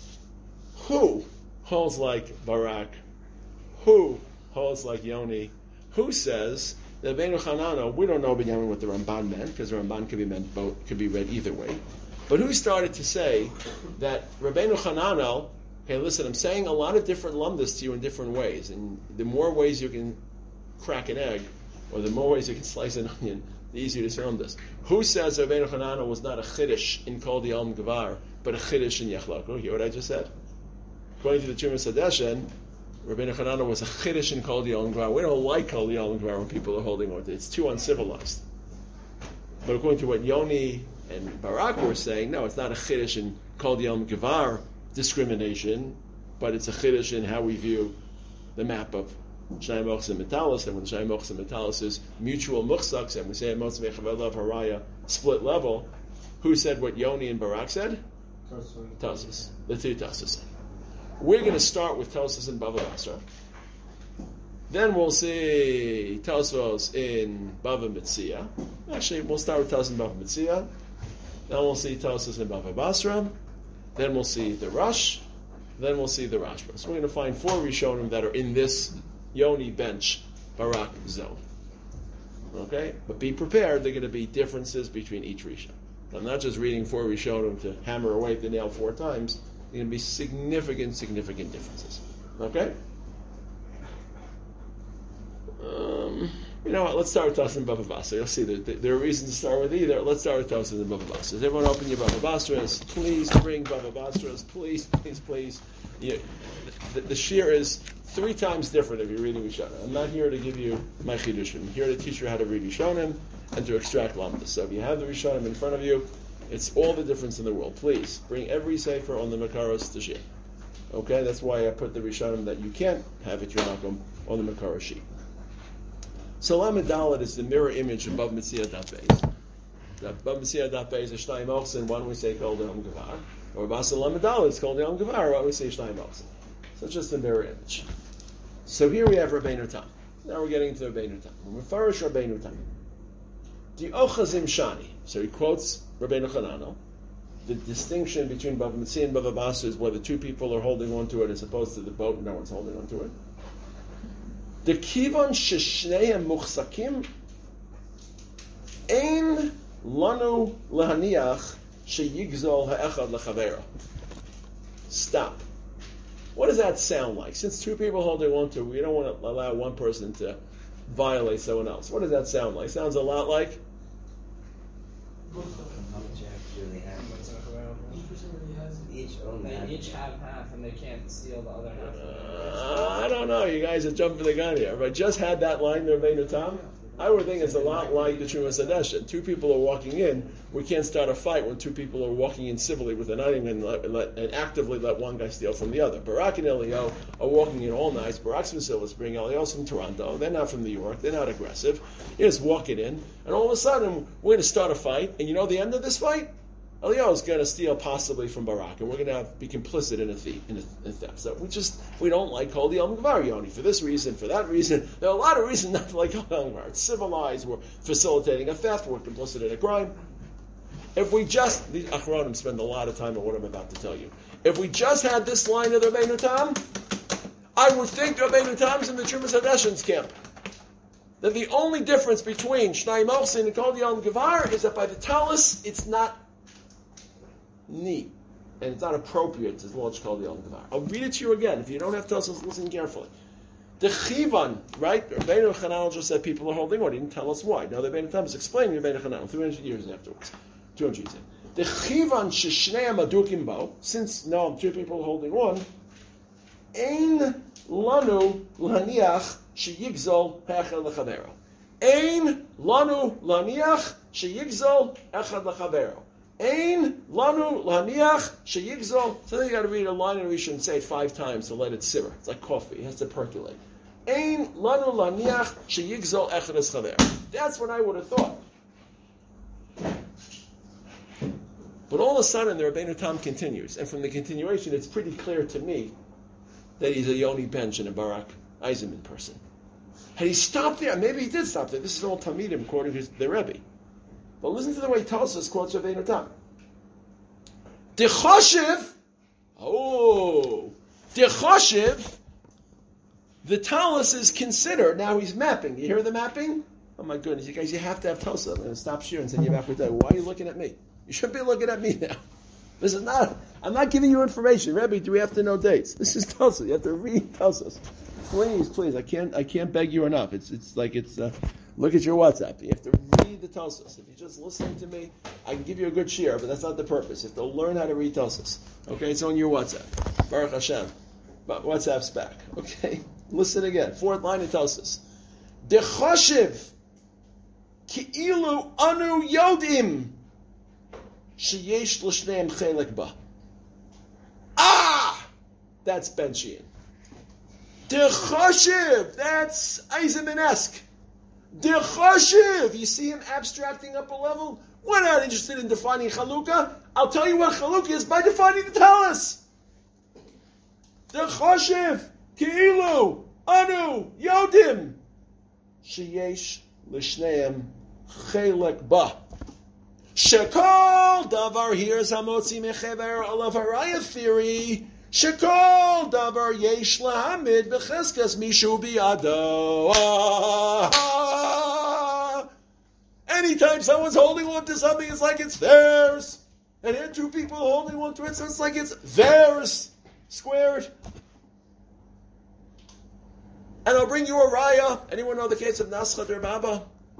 who holds like Barak? Who holds like Yoni? Who says that Rabbeinu Hananel? We don't know Binyamin what the Ramban meant because the Ramban could be read either way. But who started to say that Rabbeinu Hananel? Hey, listen, I'm saying a lot of different lumdas to you in different ways, and the more ways you can crack an egg, or the more ways you can slice an onion, the easier to say lumdas. Who says Rabbeinu Hananel was not a chiddush in Kol Di'elam Gavar, but a chiddush in Yachloku? Hear what I just said? According to the Trumas Hadashin, Rabbeinu Hananel was a chiddush in Kol Di'elam Gavar. We don't like Kol Di'elam Gavar when people are holding on to it. It's too uncivilized. But according to what Yoni and Barak were saying, no, it's not a chiddush in Kol Di'elam Gavar discrimination, but it's a chiddush in how we view the map of Shnayim Ochzin and Metalis, and when Shnayim Ochzin and Metalis is mutual muchsaks, and we say Motz Mechavel Haraya split level. Who said what Yoni and Barak said? Tosfos. The two Tosfos. We're going to start with Tosfos and Bava Basra. Then we'll see Tosfos in Bava Metzia. Actually, we'll start with Tosfos in Bava Metzia. Then we'll see Tosfos in Bava Basra. Then we'll see the Rush. Then we'll see the Rashba. So we're going to find 4 Rishonim that are in this Yoni bench Barak zone. Okay? But be prepared, there are going to be differences between each Rishon. I'm not just reading 4 Rishonim to hammer away at the nail 4 times. There are going to be significant differences. Okay? You know what? Let's start with Tosin and Bava Basra. You'll see there are reasons to start with either. Let's start with Tosin and Bava Basra. Everyone open your Bava Basras. Please bring Bava Basras. Please. The shir is 3 times different if you're reading Rishonim. I'm not here to give you my chidushim. I'm here to teach you how to read Rishonim and to extract lamdas. So if you have the Rishonim in front of you, it's all the difference in the world. Please bring every sefer on the Makaros to shir. Okay, that's why I put the Rishonim that you can't have at your makom on the Makaros sheet. So Lamed Dalet is the mirror image above Mitzvah Daf Beis. Above Mitzvah Daf Beis is Shnai Mochsen. Why don't we say Kol Yom Gavar? Or Basa Lamed Dalet is Kol Yom Gavar. Why don't we say Shnai Mochsen? So it's just a mirror image. So here we have Rabbeinu Tam. Now we're getting into Rabbeinu Tam. Mefarish Rabbeinu Tam. Di Ochazim Shani. So he quotes Rabbeinu Chananel. The distinction between Bava Mitzvah and Bava Basra is whether 2 people are holding on to it as opposed to the boat and no one's holding on to it. The kivon sheshneim muchsakim ein lanu lahaniach sheyigzol ha'echad lechavero. Stop. What does that sound like? Since 2 people holding on to it, we don't want to allow one person to violate someone else. What does that sound like? Sounds a lot like? They each have half, and they can't steal the other half. I don't know. You guys are jumping the gun here. If I just had that line, Rabbeinu Tam, I would think it's a lot like the Trumas Hadeshin. 2 people are walking in. We can't start a fight when 2 people are walking in civilly with a knife and actively let one guy steal from the other. Barak and Eliyahu are walking in all nice. Barak's from Silver Spring. Eliyahu's from Toronto. They're not from New York. They're not aggressive. You're just walking in, and all of a sudden we're going to start a fight. And you know the end of this fight? Eliyahu is going to steal possibly from Barak, and we're going to be complicit in a theft. So we don't like Kol Yom Gavar Yoni for this reason, for that reason. There are a lot of reasons not to like Kol Yom Gavar. It's civilized. We're facilitating a theft. We're complicit in a crime. If we just, the Achronim spend a lot of time on what I'm about to tell you. If we just had this line of the Rabbeinu Tam, I would think Rabbeinu Tam's in the Trumas Hadeshin's camp. That the only difference between Shnai Mochsin and Kol Yom Gavar is that by the talus, it's not neat, and it's not appropriate to launch Kol Yom Gavar. I'll read it to you again. If you don't have talus, listen carefully. The Chivan, right? Rabbeinu Chananel just said people are holding on. He didn't tell us why. Now the Rabbeinu Tam is explaining Rabbeinu Chananel 300 years afterwards. 200 years. The Chivan sheshnei adukim bo, since now 2 people are holding on, ein lanu laniach sheyigzol echad lechavero. Ein lanu laniach sheyigzol echad lechavero. Ein lanu laniach sheyigzol. So then you got to read a line and we shouldn't say it 5 times to let it simmer. It's like coffee; it has to percolate. Ein lanu laniach sheyigzol echad lechavero. That's what I would have thought. But all of a sudden, the Rabbeinu Tam continues, and from the continuation, it's pretty clear to me that he's a Yoni Bench and a Barak Eisenman person. Had he stopped there, maybe he did stop there. This is all Talmidim quoting the Rebbe. But listen to the way Tosfos quotes Rabbeinu Tam. Dechoshev, the talus is considered. Now he's mapping. You hear the mapping? Oh my goodness, you guys, you have to have Tosfos. I'm going to stop sharing and send you back for day. Why are you looking at me? You shouldn't be looking at me now. This is not, I'm not giving you information. Rebbe, do we have to know dates? This is Tosfos. You have to read Tosfos. Please, I can't beg you enough. Look at your WhatsApp. You have to read the Tosfos. If you're just listening to me, I can give you a good share, but that's not the purpose. You have to learn how to read Tosfos. Okay, it's on your WhatsApp. Baruch Hashem. But WhatsApp's back. Okay, listen again. 4th line of Tosfos. Dechoshev ki'ilu anu yodim sheyesh l'shneim chelek ba. That's Ben Shein. Dechoshev, that's Eisenman-esque. Dechoshev, you see him abstracting up a level? We're not interested in defining Chalukah. I'll tell you what Chalukah is by defining the talus. Dechoshev, Ki'ilu, Anu, Yodim, Sheyesh l'shneim chelek ba. Shekol davar, here's Hamotzi mechever olav haraya theory. Shekol davar yesh lahamid b'cheskas mishu biyado. Anytime someone's holding on to something, it's like it's theirs. And here two people holding on to it, so it's like it's theirs. Squared. And I'll bring you a raya. Anyone know the case of Nascha der Baba?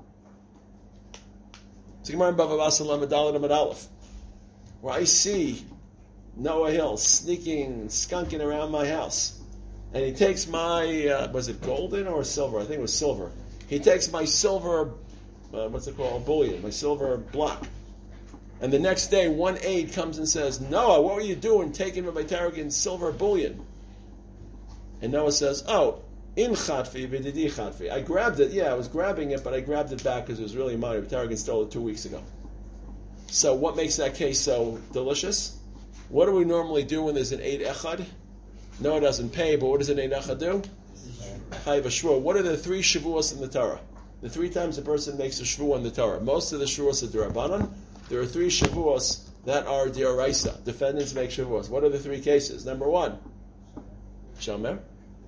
It's Gemara in Bava Basra Lamed Daled Amud Aleph, where I see Noah Hill skunking around my house. And he takes my, was it golden or silver? I think it was silver. He takes my silver, bullion, my silver block. And the next day, one aide comes and says, Noah, what were you doing taking Rabbi Tarragon's silver bullion? And Noah says, oh, in Chatfi, v'didi Chatfi. I grabbed it, I was grabbing it, but I grabbed it back because it was really mine. Rabbi Tarragon stole it 2 weeks ago. So what makes that case so delicious? What do we normally do when there's an Eid Echad? Noah doesn't pay, but what does an Eid Echad do? Chayav Shvuah. What are the 3 Shavuos in the Torah? The 3 times a person makes a Shavuah in the Torah. Most of the Shavuos are D'Rabbanan. There are 3 Shavuos that are D'Oraisa. Defendants make Shavuos. What are the 3 cases? Number 1, Shomer.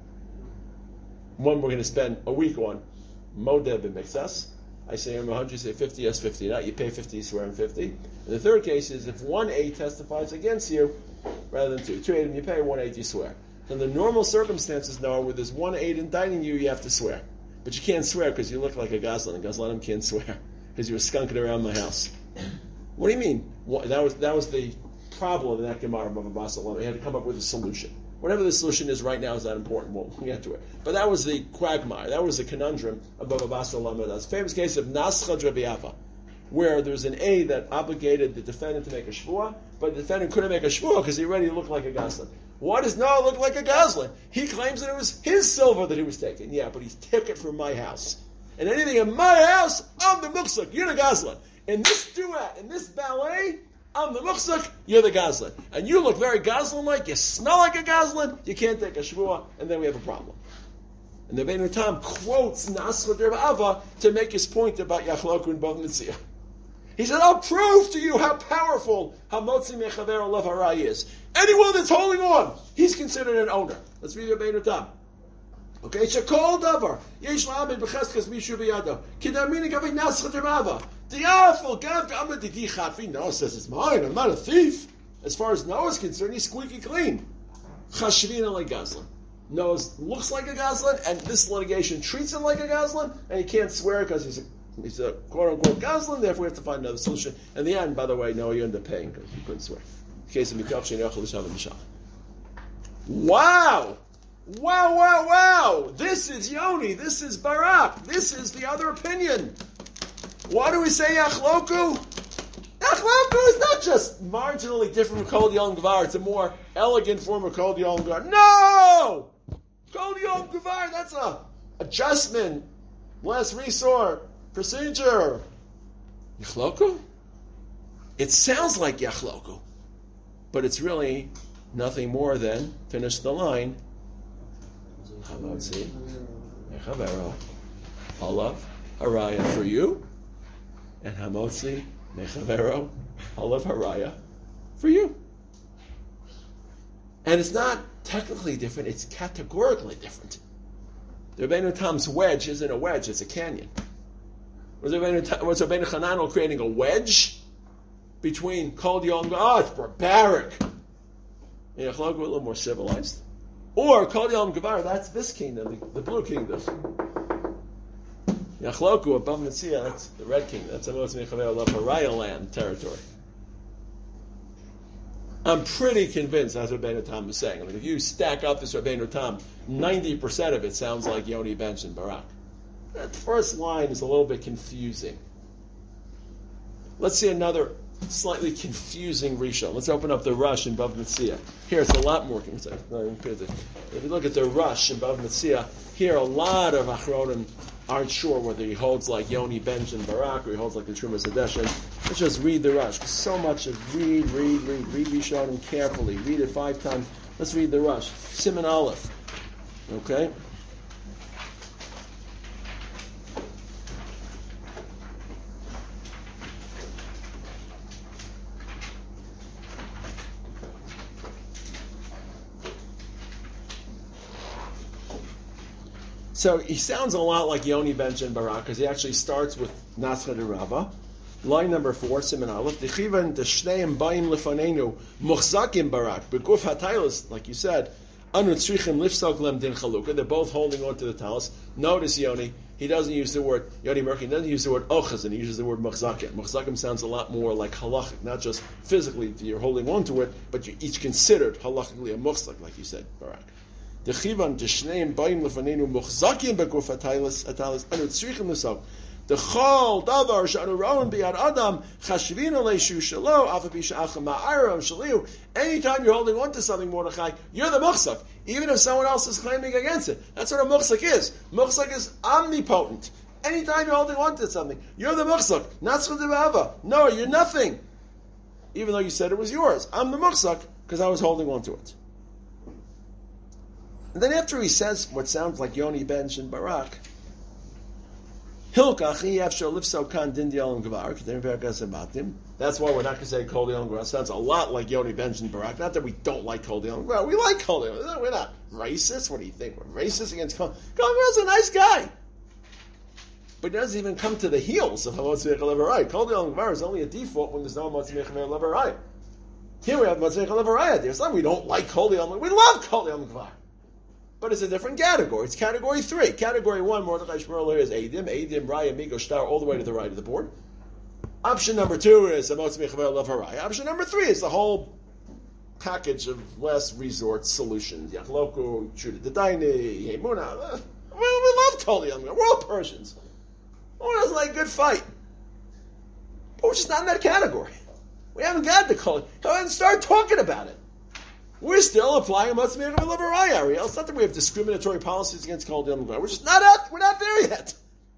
One we're going to spend a week on. Modeh b'miktsas. I say I'm 100, you say 50, yes, 50. Not you pay 50, you swear I'm 50. And the third case is if 1 aid testifies against you, rather than 2. 2 aid you pay, 1 aid you swear. So in the normal circumstances, Noah, where there's 1 aid indicting you, you have to swear. But you can't swear because you look like a Gazlan, and Gazlanim can't swear because you were skunking around my house. What do you mean? That was the problem in that Gemara of Bava Basra. We had to come up with a solution. Whatever the solution is right now is not important. We'll get to it. But that was the quagmire. That was the conundrum of Bava Basra Lamed. That's a famous case of Nascha Rabbi Ava, where there's an aid that obligated the defendant to make a shvuah, but the defendant couldn't make a shvuah because he already looked like a Gazlan. Why does Noah look like a Gazlan? He claims that it was his silver that he was taking. Yeah, but he took it from my house. And anything in my house, I'm the Muksuk, you're the Gazlan. In this duet, in this ballet, I'm the Muksuk, you're the Gazlan. And you look very Gazlan-like, you smell like a Gazlan, you can't take a shvuah, and then we have a problem. And the Beinu Tam quotes Nascha der Ava to make his point about Yachloku and Bava Metzia. He said, I'll prove to you how powerful Hamotzi Mechaver Olav Harai is. Anyone that's holding on, he's considered an owner. Let's read Beinu Tam. Okay, Shakol Davar, Yesh La'amid B'cheskas Mishu B'yado, Kidarmini Gavik Nascha der Ava. Diafel Gav G'amad Didi Chatfi. Noah says, it's mine, I'm not a thief. As far as Noah's concerned, he's squeaky clean. Chashvina like Gazlan. Noah looks like a Gazlan, and this litigation treats him like a Gazlan, and he can't swear because he's a quote-unquote Gazlan, therefore we have to find another solution. In the end, by the way, Noah, you end up paying because you couldn't swear. The case of Mikaf Shein Yochel L'Shav Mishal. Wow! Wow! This is Yoni, this is Barak, this is the other opinion. Why do we say Yachloku? Yachloku is not just marginally different from Kol Yom Gvar, it's a more elegant form of Kol Yom Gvar. No! Kol Yom Gvar, that's a adjustment, last resort, procedure. Yachloku? It sounds like Yachloku, but it's really nothing more than, finish the line, Hamotzi Mechavero Olav Haraya for you, and Hamotzi Mechavero Olav Haraya for you. And it's not technically different, it's categorically different. The Rabbeinu Tam's wedge isn't a wedge, it's a canyon. Was Rabbeinu Chananel creating a wedge between Kol Yom? Oh, it's barbaric. And Yachlok were a little more civilized. Or Kol Yom Gvar, that's this kingdom, the blue kingdom. Yachloku, above Metzia, that's the red kingdom. That's Amos Mechaver Olav Haraya land territory. I'm pretty convinced that's what Rabbeinu Tam is saying. I mean, if you stack up this Rabbeinu Tam, 90% of it sounds like Yoni Bench and Barak. That first line is a little bit confusing. Let's see another slightly confusing Rishon. Let's open up the Rush in Bava Metzia. Here it's a lot more confusing. If you look at the Rush in Bava Metzia, here a lot of Achronim aren't sure whether he holds like Yoni Benj and Barak or he holds like the Trumas Hadeshin. Let's just read the Rush. So much of read Rishonim carefully. Read it 5 times. Let's read the Rush. Siman Aleph. Okay? So he sounds a lot like Yoni ben Barak because he actually starts with Nascha de Rava. Line number 4, Siman Aleph. Dechivan deshneim bayim lefanenu muchzakim barak beguf hataylos, like you said. Anu tzrichim lifsog lem din chalukah. They're both holding on to the talis. Notice Yoni, he doesn't use the word Yoni Merkin. Doesn't use the word ochazin. He uses the word muchzakim. Muchzakim sounds a lot more like halachic, not just physically you're holding on to it, but you're each considered halachically a muchzak, like you said, barak. Dechivan deshneim bayim lefanenu muchzakim beguf hataylos anu tzrichim lifsog. The chol davar shanu rowan biyad adam chashvina leishu shalo afapisha acham ma'aram shaliu. Anytime you're holding on to something, Mordechai, you're the muchzak, even if someone else is claiming against it. That's what a muchzak is. Muchzak is omnipotent. Anytime you're holding on to something, you're the muchzak. No, you're nothing. Even though you said it was yours, I'm the muchzak because I was holding on to it. And then after he says what sounds like Yoni ben Barak. That's why we're not going to say Kol Yom Gvar. Sounds a lot like Yoni ben Barak. Not that we don't like Kol Yom Gvar. We like Kol Yom Gvar. We're not racist. What do you think? We're racist against Kol Yom Gvar. Is a nice guy. But he doesn't even come to the heels of Hamotz Mechel Levarai. Kol Yom Gvar is only a default when there's no Hamotz Mechel Levarai. Here we have Hamotz Mechel Levarai. It's not we don't like Kol Yom Gvar. We love Kol Yom Gvar. But it's a different category. It's category 3. Category 1, Mordechai Shmuel here is Eidim, Raya, Migo, Shtar, all the way to the right of the board. Option number 2 is Hamotz Mechel Levarai. Option number 3 is the whole package of last resort solutions. Yachloku, Shuda Dedaini, Yemuna. We love Kol Yom Gvar. We're all Persians. Oh, doesn't like a good fight. But we're just not in that category. We haven't got the Kol. Go ahead and start talking about it. We're still applying Hamotz Mechel Levarai, Ariel. It's not that we have discriminatory policies against Kol Yom Gvar. We're just not we're not there yet.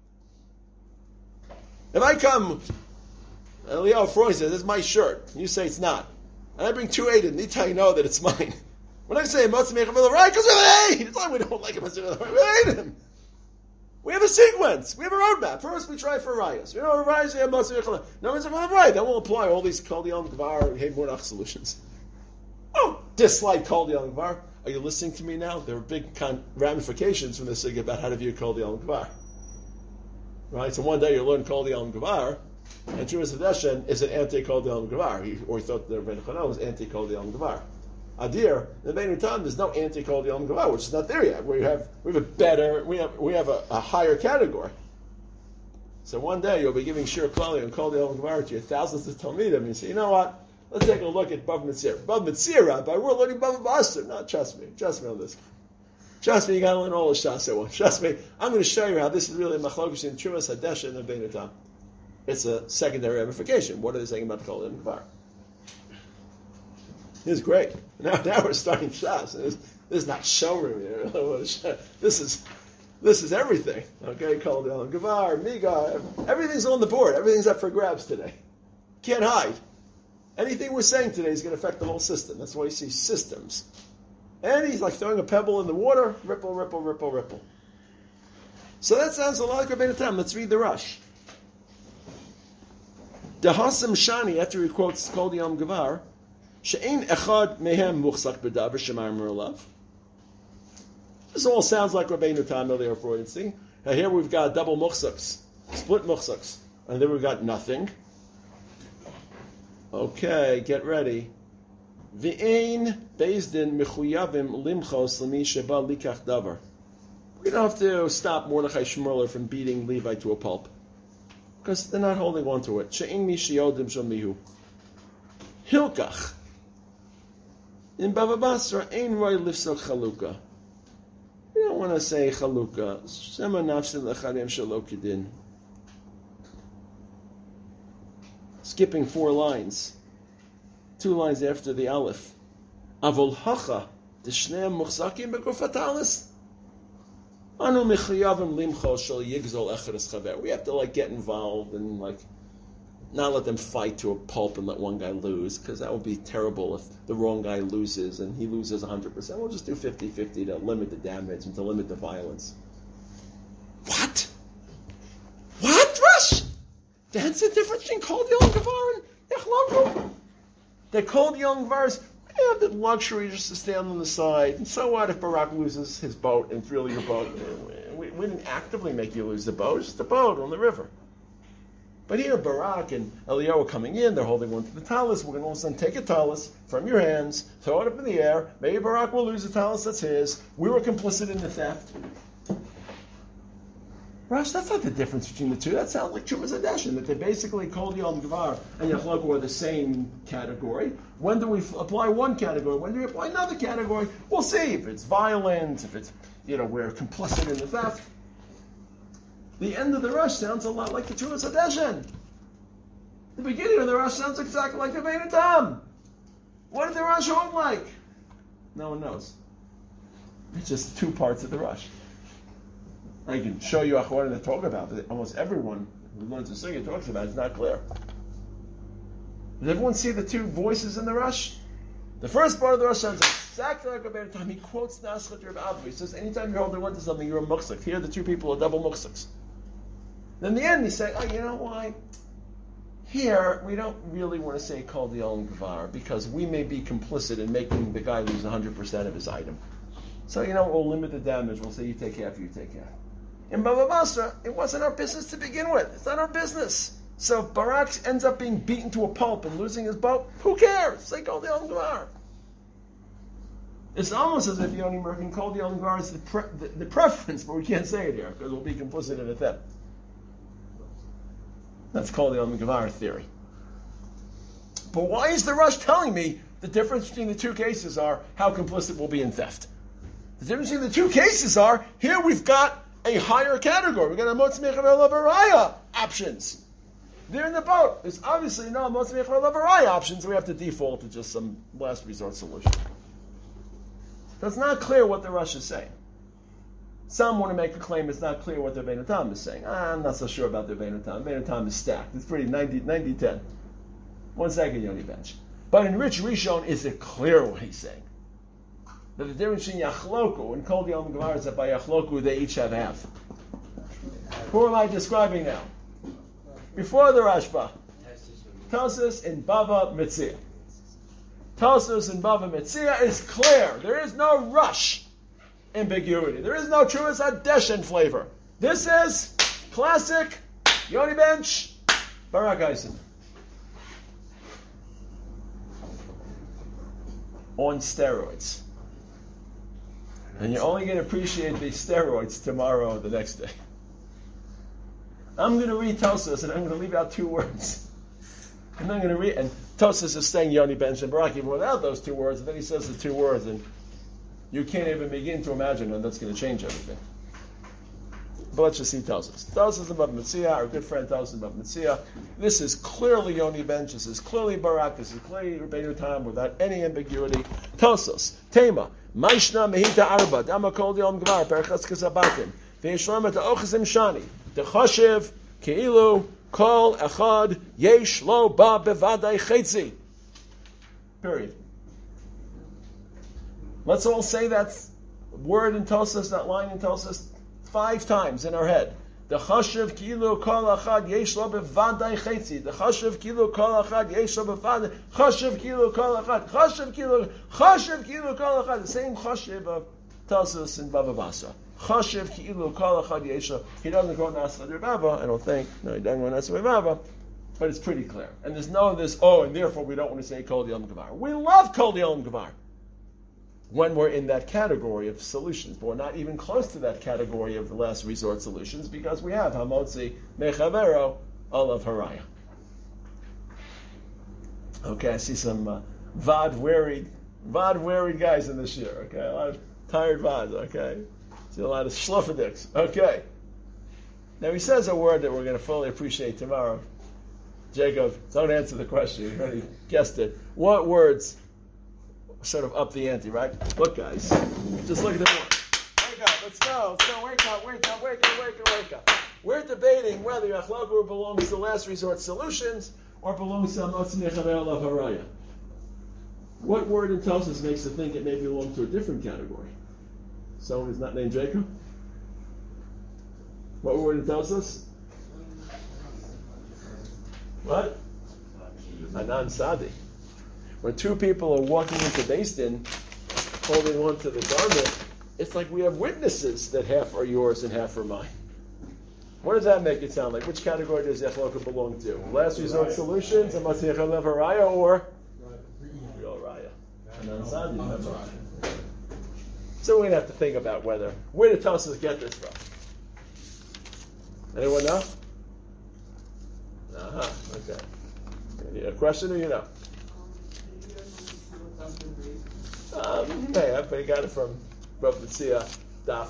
If I come, Eliyahu Freud says, this is my shirt, and you say it's not, and I bring 2 Eidim, need to know that it's mine. When I say Hamotz Mechel Levarai, because we have an Eid! It's not we don't like Hamotz Mechel Levarai, we have Eidim. We have a sequence. We have a roadmap. First, we try for Rayas. We know Rayas, we have Hamotz Mechel Levarai. No, it's Levarai. Then we'll apply all these Kol Yom Gvar, Hey Mordach solutions. Oh, dislike Kol Yom Gvar. Are you listening to me now? There are big ramifications from this thing about how to view Kol Yom Gvar. Right? So one day you learn Kol Yom Gvar, and Trumas Hadeshen is an anti-Kol Yom Gvar. He thought the Rebbeinu Chanel was anti-Kol Yom Gvar. Adir, in the Beinu Tam, there's no anti-Kol Yom Gvar, which is not there yet. We have a higher category. So one day you'll be giving Shir Klali and Kol Yom Gvar to your thousands of Talmidim, and you say, you know what? Let's take a look at Bav Mitzir. Bav Mitzir, Rabbi, we're learning Bav Basar. No, trust me on this. Trust me, you got to learn all the Shas at once. Trust me, I'm going to show you how this is really a machlokes in Trumas Hadeshen and the Beinu Tam. It's a secondary ramification. What are they saying about Kol Yom Gvar? This is great. Now we're starting Shas. This is not showroom here. This is everything. Okay, Kol Yom Gvar, Miga, everything's on the board. Everything's up for grabs today. Can't hide. Anything we're saying today is going to affect the whole system. That's why you see systems. And he's like throwing a pebble in the water, ripple, ripple, ripple, ripple. So that sounds a lot like Rebbeinu Tam. Let's read the Rush. Dehasam Shani, after he quotes Kol Yom Gvar, She'ein echad mehem muchzak b'davar shemar merlav. This all sounds like Rebbeinu Tam, Eliyahu Freud. Now here we've got double muchzaks, split muchzaks, and then we've got nothing. Okay, get ready. V'ein bezdin mechuyavim limchos l'mi sheba likach davar. We don't have to stop Mordechai Shmuel from beating Levi to a pulp, because they're not holding on to it. She'ein mi sheyodim shamihu. Hilkach. In Bava Basra, ein roi lifsok chaluka. We don't want to say chaluka. Shema nafsin l'chadim shelo kedin. Skipping 4 lines. 2 lines after the Aleph. Avol hacha d'shneim muchzakim begufatalis. Anu mechiyavim limchol shel yigzol echeres chaver. We have to get involved and not let them fight to a pulp and let one guy lose, because that would be terrible if the wrong guy loses and he loses 100%. We'll just do 50-50 to limit the damage and to limit the violence. What? What, Rush? That's the difference between Kol Yom Gvar and Echlokov. They're Kol Yom Gvars. We have the luxury just to stand on the side. And so what if Barak loses his boat and it's really your boat? We didn't actively make you lose the boat. It's just a boat on the river. But here, Barak and Eliyahu are coming in. They're holding on to the talus. We're going to all of a sudden take a talus from your hands, throw it up in the air. Maybe Barak will lose the talus that's his. We were complicit in the theft. Rash, that's not the difference between the two. That sounds like Trumas Hadeshin, that they basically Kol Yom Gvar and Yachloku are the same category. When do we apply one category? When do we apply another category? We'll see if it's violent, if it's, we're complicit in the theft. The end of the Rush sounds a lot like the Trumas Hadeshin. The beginning of the Rush sounds exactly like the Bein Tam. What did the Rush hold like? No one knows. It's just two parts of the Rush. I can show you Achronim that talk about it. Almost everyone who learns the Sugya talks about it. It's not clear. Does everyone see the two voices in the Rush? The first part of the Rush sounds exactly like a Bein Tam. He quotes Naschat Reb Abba. He says, anytime you're holding on to something, you're a muksik. Here the two people are double muksiks. Then in the end, he say, you know why? Here, we don't really want to say Kol Yom Gvar because we may be complicit in making the guy lose 100% of his item. So, we'll limit the damage. We'll say you take half, you take half. In Bava Basra, it wasn't our business to begin with. It's not our business. So if Barak ends up being beaten to a pulp and losing his boat, who cares? Say Kol Yom Gvar. It's almost as if Yoni Merkin Kol Yom Gvar is the preference, but we can't say it here because we'll be complicit in a theft. That's called the Yom Gvar theory. But why is the Rush telling me the difference between the two cases are how complicit we'll be in theft? The difference between the two cases are, here we've got a higher category. We've got a Motz Mechavel Avaraya options. They're in the boat. There's obviously no Motz Mechavel Avaraya options, so we have to default to just some last resort solution. So it's not clear what the Rush is saying. Some want to make a claim it's not clear what the Bein Tam is saying. I'm not so sure about the Bein Tam. Bein Tam is stacked. It's pretty 90-10. 1 second, Yoni Bench. But in Rich Rishon, is it clear what he's saying? That the difference between Yachloku and Kol Yom Gvar is that by Yachloku they each have half. Who am I describing now? Before the Rashba. Tosas in Bava Metzia. Tosas in Bava Metzia is clear. There is no Rush ambiguity. There is no Trumas Hadeshin flavor. This is classic Yoni Bench Barak Eisen. On steroids. And you're only going to appreciate these steroids tomorrow or the next day. I'm going to read Tosas and I'm going to leave out two words. I'm not going to read, and Tosas is saying Yoni Bench and Barak even without those two words, and then he says the two words, and you can't even begin to imagine that that's going to change everything. But let's just see Tosas. Tosas above Metzia, our good friend Tosas above Metzia. This is clearly Yoni Bench. This is clearly Barak. This is clearly Rebbeinu Tam without any ambiguity. Tosas, Tema, Maishna Mehita Arba, Dama Kol Yom Gvar, Perchas Kasabatim, Ve'yishlam Ta'ochazim Shani, Dechashiv, Keilu, Kol Echad, Yesh Lo Ba Bevadai Chetzi. Period. Let's all say that word in Tosas, that line in Tosas, 5 times in our head. The chashiv kilo kol achad yesh lo bevadai chetzi. The chashiv kilo kol achad yesh lo bevadai. Chashiv kilo kol achad. Chashiv kilo kol achad. The same chashiv of Tosas in Bava Basra. Chashiv kilo kol achad yesh lo. He doesn't go Naschat Reb Abba, I don't think. No, he doesn't go Naschat Reb Abba. But it's pretty clear. And there's no this, and therefore we don't want to say Kol Yom Gvar. We love Kol Yom Gvar when we're in that category of solutions, but we're not even close to that category of the last resort solutions because we have Hamotzi Mechavero Olav Haraya. Okay, I see some Vad wearied guys in this year. Okay, a lot of tired Vads. Okay, see a lot of Shlofadiks. Okay, now he says a word that we're going to fully appreciate tomorrow. Jacob, don't answer the question. You already guessed it. What words sort of up the ante, right? Look, guys, just look at the board. Wake up, let's go, wake up. We're debating whether Yachloku belongs to last resort solutions or belongs to Hamotzi Mechavel of Haraya. What word in Tosas makes you think it may belong to a different category? Someone who's not named Jacob? What word in Tosas? What? Anan Sadi. When two people are walking into Beis Din, holding on to the garment, it's like we have witnesses that half are yours and half are mine. What does that make it sound like? Which category does Yachloka belong to? Last resort solutions, and Matzich Lev Haraya, or real Raya? And then Sadi, remember? So we're going to have to think about where did Tosfos get this from? Anyone know? Okay. A question or you know? You may have, but he got it from Rav Metzia Daf.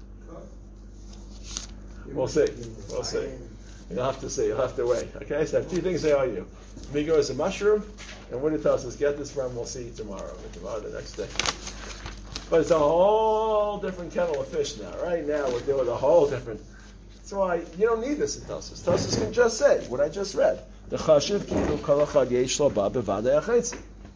We'll see. You'll have to see. You'll have to wait. Okay, so I have two things they are you. Migo is a mushroom, and where did Tosfos get this from? We'll see tomorrow. Tomorrow, the next day. But it's a whole different kettle of fish now. Right now, we're dealing with a whole different. That's why you don't need this in Tosfos. Tosfos can just say what I just read. The chashiv kilu kol echad yesh lo ba bevadei hachetzi.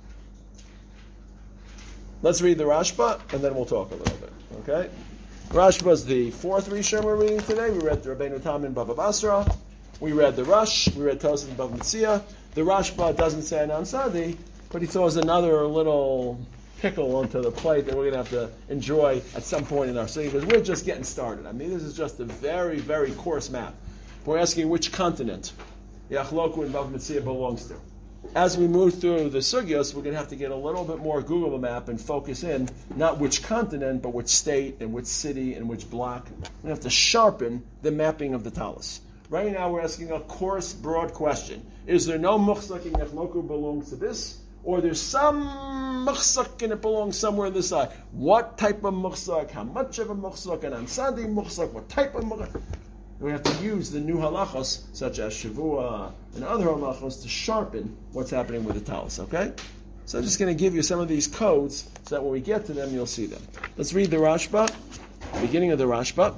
Let's read the Rashba, and then we'll talk a little bit. Okay? Rashba is the fourth Rishon we're reading today. We read the Rabbeinu Tam in Bava Basra. We read the Rush. We read Tosfos in Bava Metzia. The Rashba doesn't say Anan Sadi, but he throws another little pickle onto the plate that we're going to have to enjoy at some point in our study, because we're just getting started. I mean, this is just a very, very coarse map. We're asking which continent Yachloku and Bava Metzia belongs to. As we move through the sugyos, we're going to have to get a little bit more Google map and focus in not which continent, but which state and which city and which block. We have to sharpen the mapping of the talus. Right now, we're asking a coarse, broad question: is there no muchzak in Yachloku belongs to this, or there's some muchzak and it belongs somewhere on the side? What type of muchzak? How much of a muchzak? An ansadi muchzak? What type of muchzak? We have to use the new halachos, such as Shavua and other halachos, to sharpen what's happening with the talus, okay? So I'm just going to give you some of these codes, so that when we get to them, you'll see them. Let's read the Rashba, beginning of the Rashba.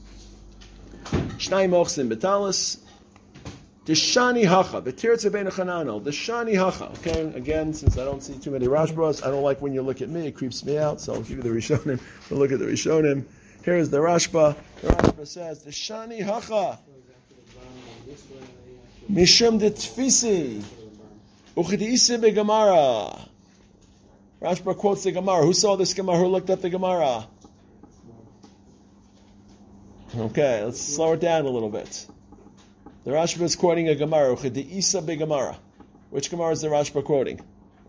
Shnai mochsin betalus. Deshani hacha, betirtze bein chananel. Deshani hacha. Okay, again, since I don't see too many Rashbas, I don't like when you look at me, it creeps me out, so I'll give you the Rishonim. We'll look at the Rishonim. Here is the Rashba. The Rashba says, the Shani Hacha, Mishum de Tfisi, Uchidisi beGemara. Rashba quotes the Gemara. Who saw this Gemara? Who looked up the Gemara? Okay, let's slow it down a little bit. The Rashba is quoting a Gemara. Uchidisi beGemara. Which Gemara is the Rashba quoting?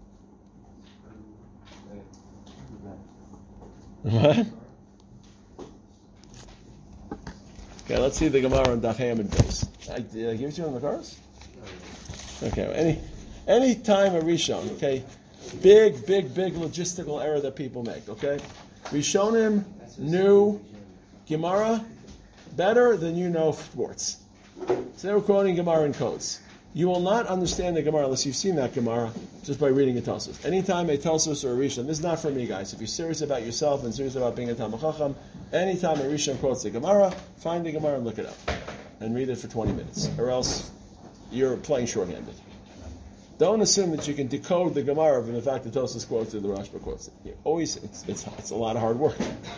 What? Okay, let's see the Gemara on Daf Hamid base. Did I give it to you on the cars? Okay, any time a Rishon, okay? Big logistical error that people make, okay? Rishonim knew Gemara better than you know sports. So they were quoting Gemara in codes. You will not understand the Gemara unless you've seen that Gemara just by reading a Tosfos. Anytime a Tosfos or a Rishon, this is not for me, guys. If you're serious about yourself and serious about being a Talmid Chacham, anytime a Rishon quotes the Gemara, find the Gemara and look it up. And read it for 20 minutes. Or else you're playing shorthanded. Don't assume that you can decode the Gemara from the fact that Tosfos quotes it, the Rashba quotes it. It's a lot of hard work.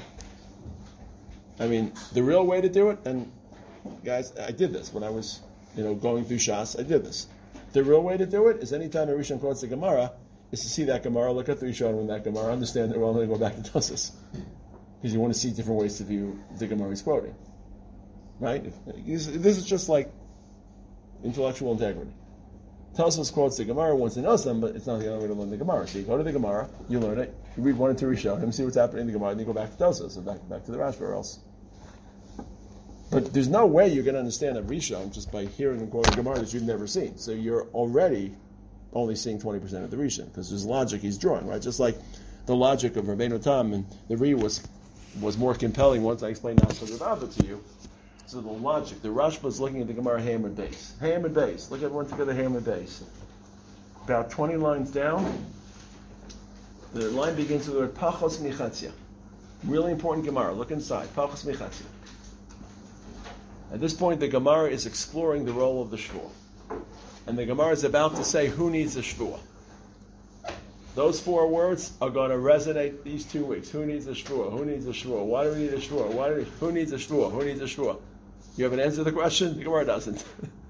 I mean, the real way to do it, and guys, I did this when I was going through Shas, I did this. The real way to do it is anytime a Rishon quotes the Gemara, is to see that Gemara, look at the Rishon in that Gemara, understand that we're only going to go back to Tosfos. Because you want to see different ways to view the Gemara he's quoting. Right? This is just like intellectual integrity. Tosfos quotes the Gemara, wants to know them, but it's not the only way to learn the Gemara. So you go to the Gemara, you learn it, you read 1 and 2 Rishon, and see what's happening in the Gemara, and you go back to Tosfos, and back to the Rashba, or else. But there's no way you're going to understand a Rishon just by hearing and quoting Gemara that you've never seen. So you're already only seeing 20% of the Rishon, because there's logic he's drawing, right? Just like the logic of Rabbeinu Tam and the Ri was more compelling once I explained Nashon Rabba to you. So the logic, the Rashba is looking at the Gemara Hamid base. Hamid base. Look at everyone together, Hamid base. About 20 lines down, the line begins with the word Pachos Michatzia. Really important Gemara. Look inside. Pachos Michatzia. At this point, the Gemara is exploring the role of the Shvuah. And the Gemara is about to say, who needs a Shvuah? Those 4 words are going to resonate these 2 weeks. Who needs a Shvuah? Who needs a Shvuah? Why do we need a Shvuah? Who needs a Shvuah? Who needs a Shvuah? You have an answer to the question? The Gemara doesn't.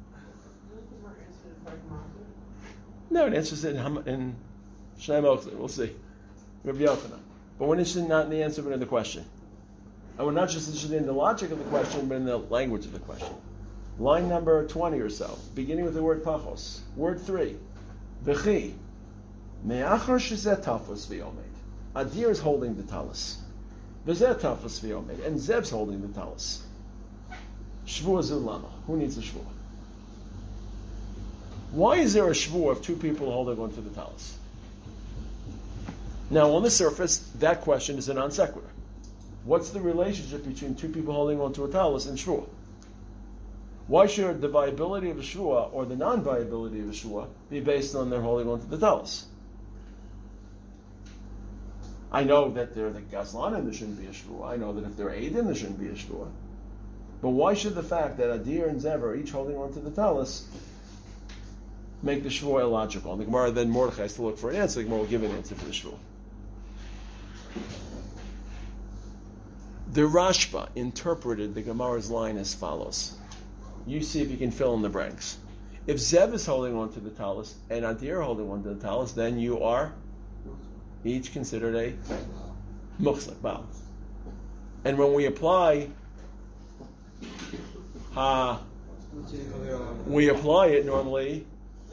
No, it answers it in Shnei Mochzin. We'll see. Rabbi Yochanan. But when it's not in the answer, but in the question. And we're not just interested in the logic of the question, but in the language of the question. Line number 20 or so, beginning with the word pachos. Word 3. V'chi. Me'achar shezeh tafos v'yomed. Adir is holding the talis. V'zeh tafos v'yomed. And Zev's holding the talis. Shvua zu lama. Who needs a shvua? Why is there a shvua of two people holding on to the talis? Now, on the surface, that question is a non sequitur. What's the relationship between two people holding on to a talis and shvua? Why should the viability of a shvua or the non-viability of a shvua be based on their holding on to the talis? I know that they're the gazlanim, there shouldn't be a shvua. I know that if they're eidim, there shouldn't be a shvua. But why should the fact that Adir and Zev are each holding on to the talis make the shvua illogical? And the Gemara then Mordechai has to look for an answer. The Gemara will give an answer for the shvua. The Rashba interpreted the Gemara's line as follows. You see if you can fill in the blanks. If Zev is holding on to the talis and Adir are holding on to the talis, then you are each considered a muchzak, Baal. And when we apply we apply it normally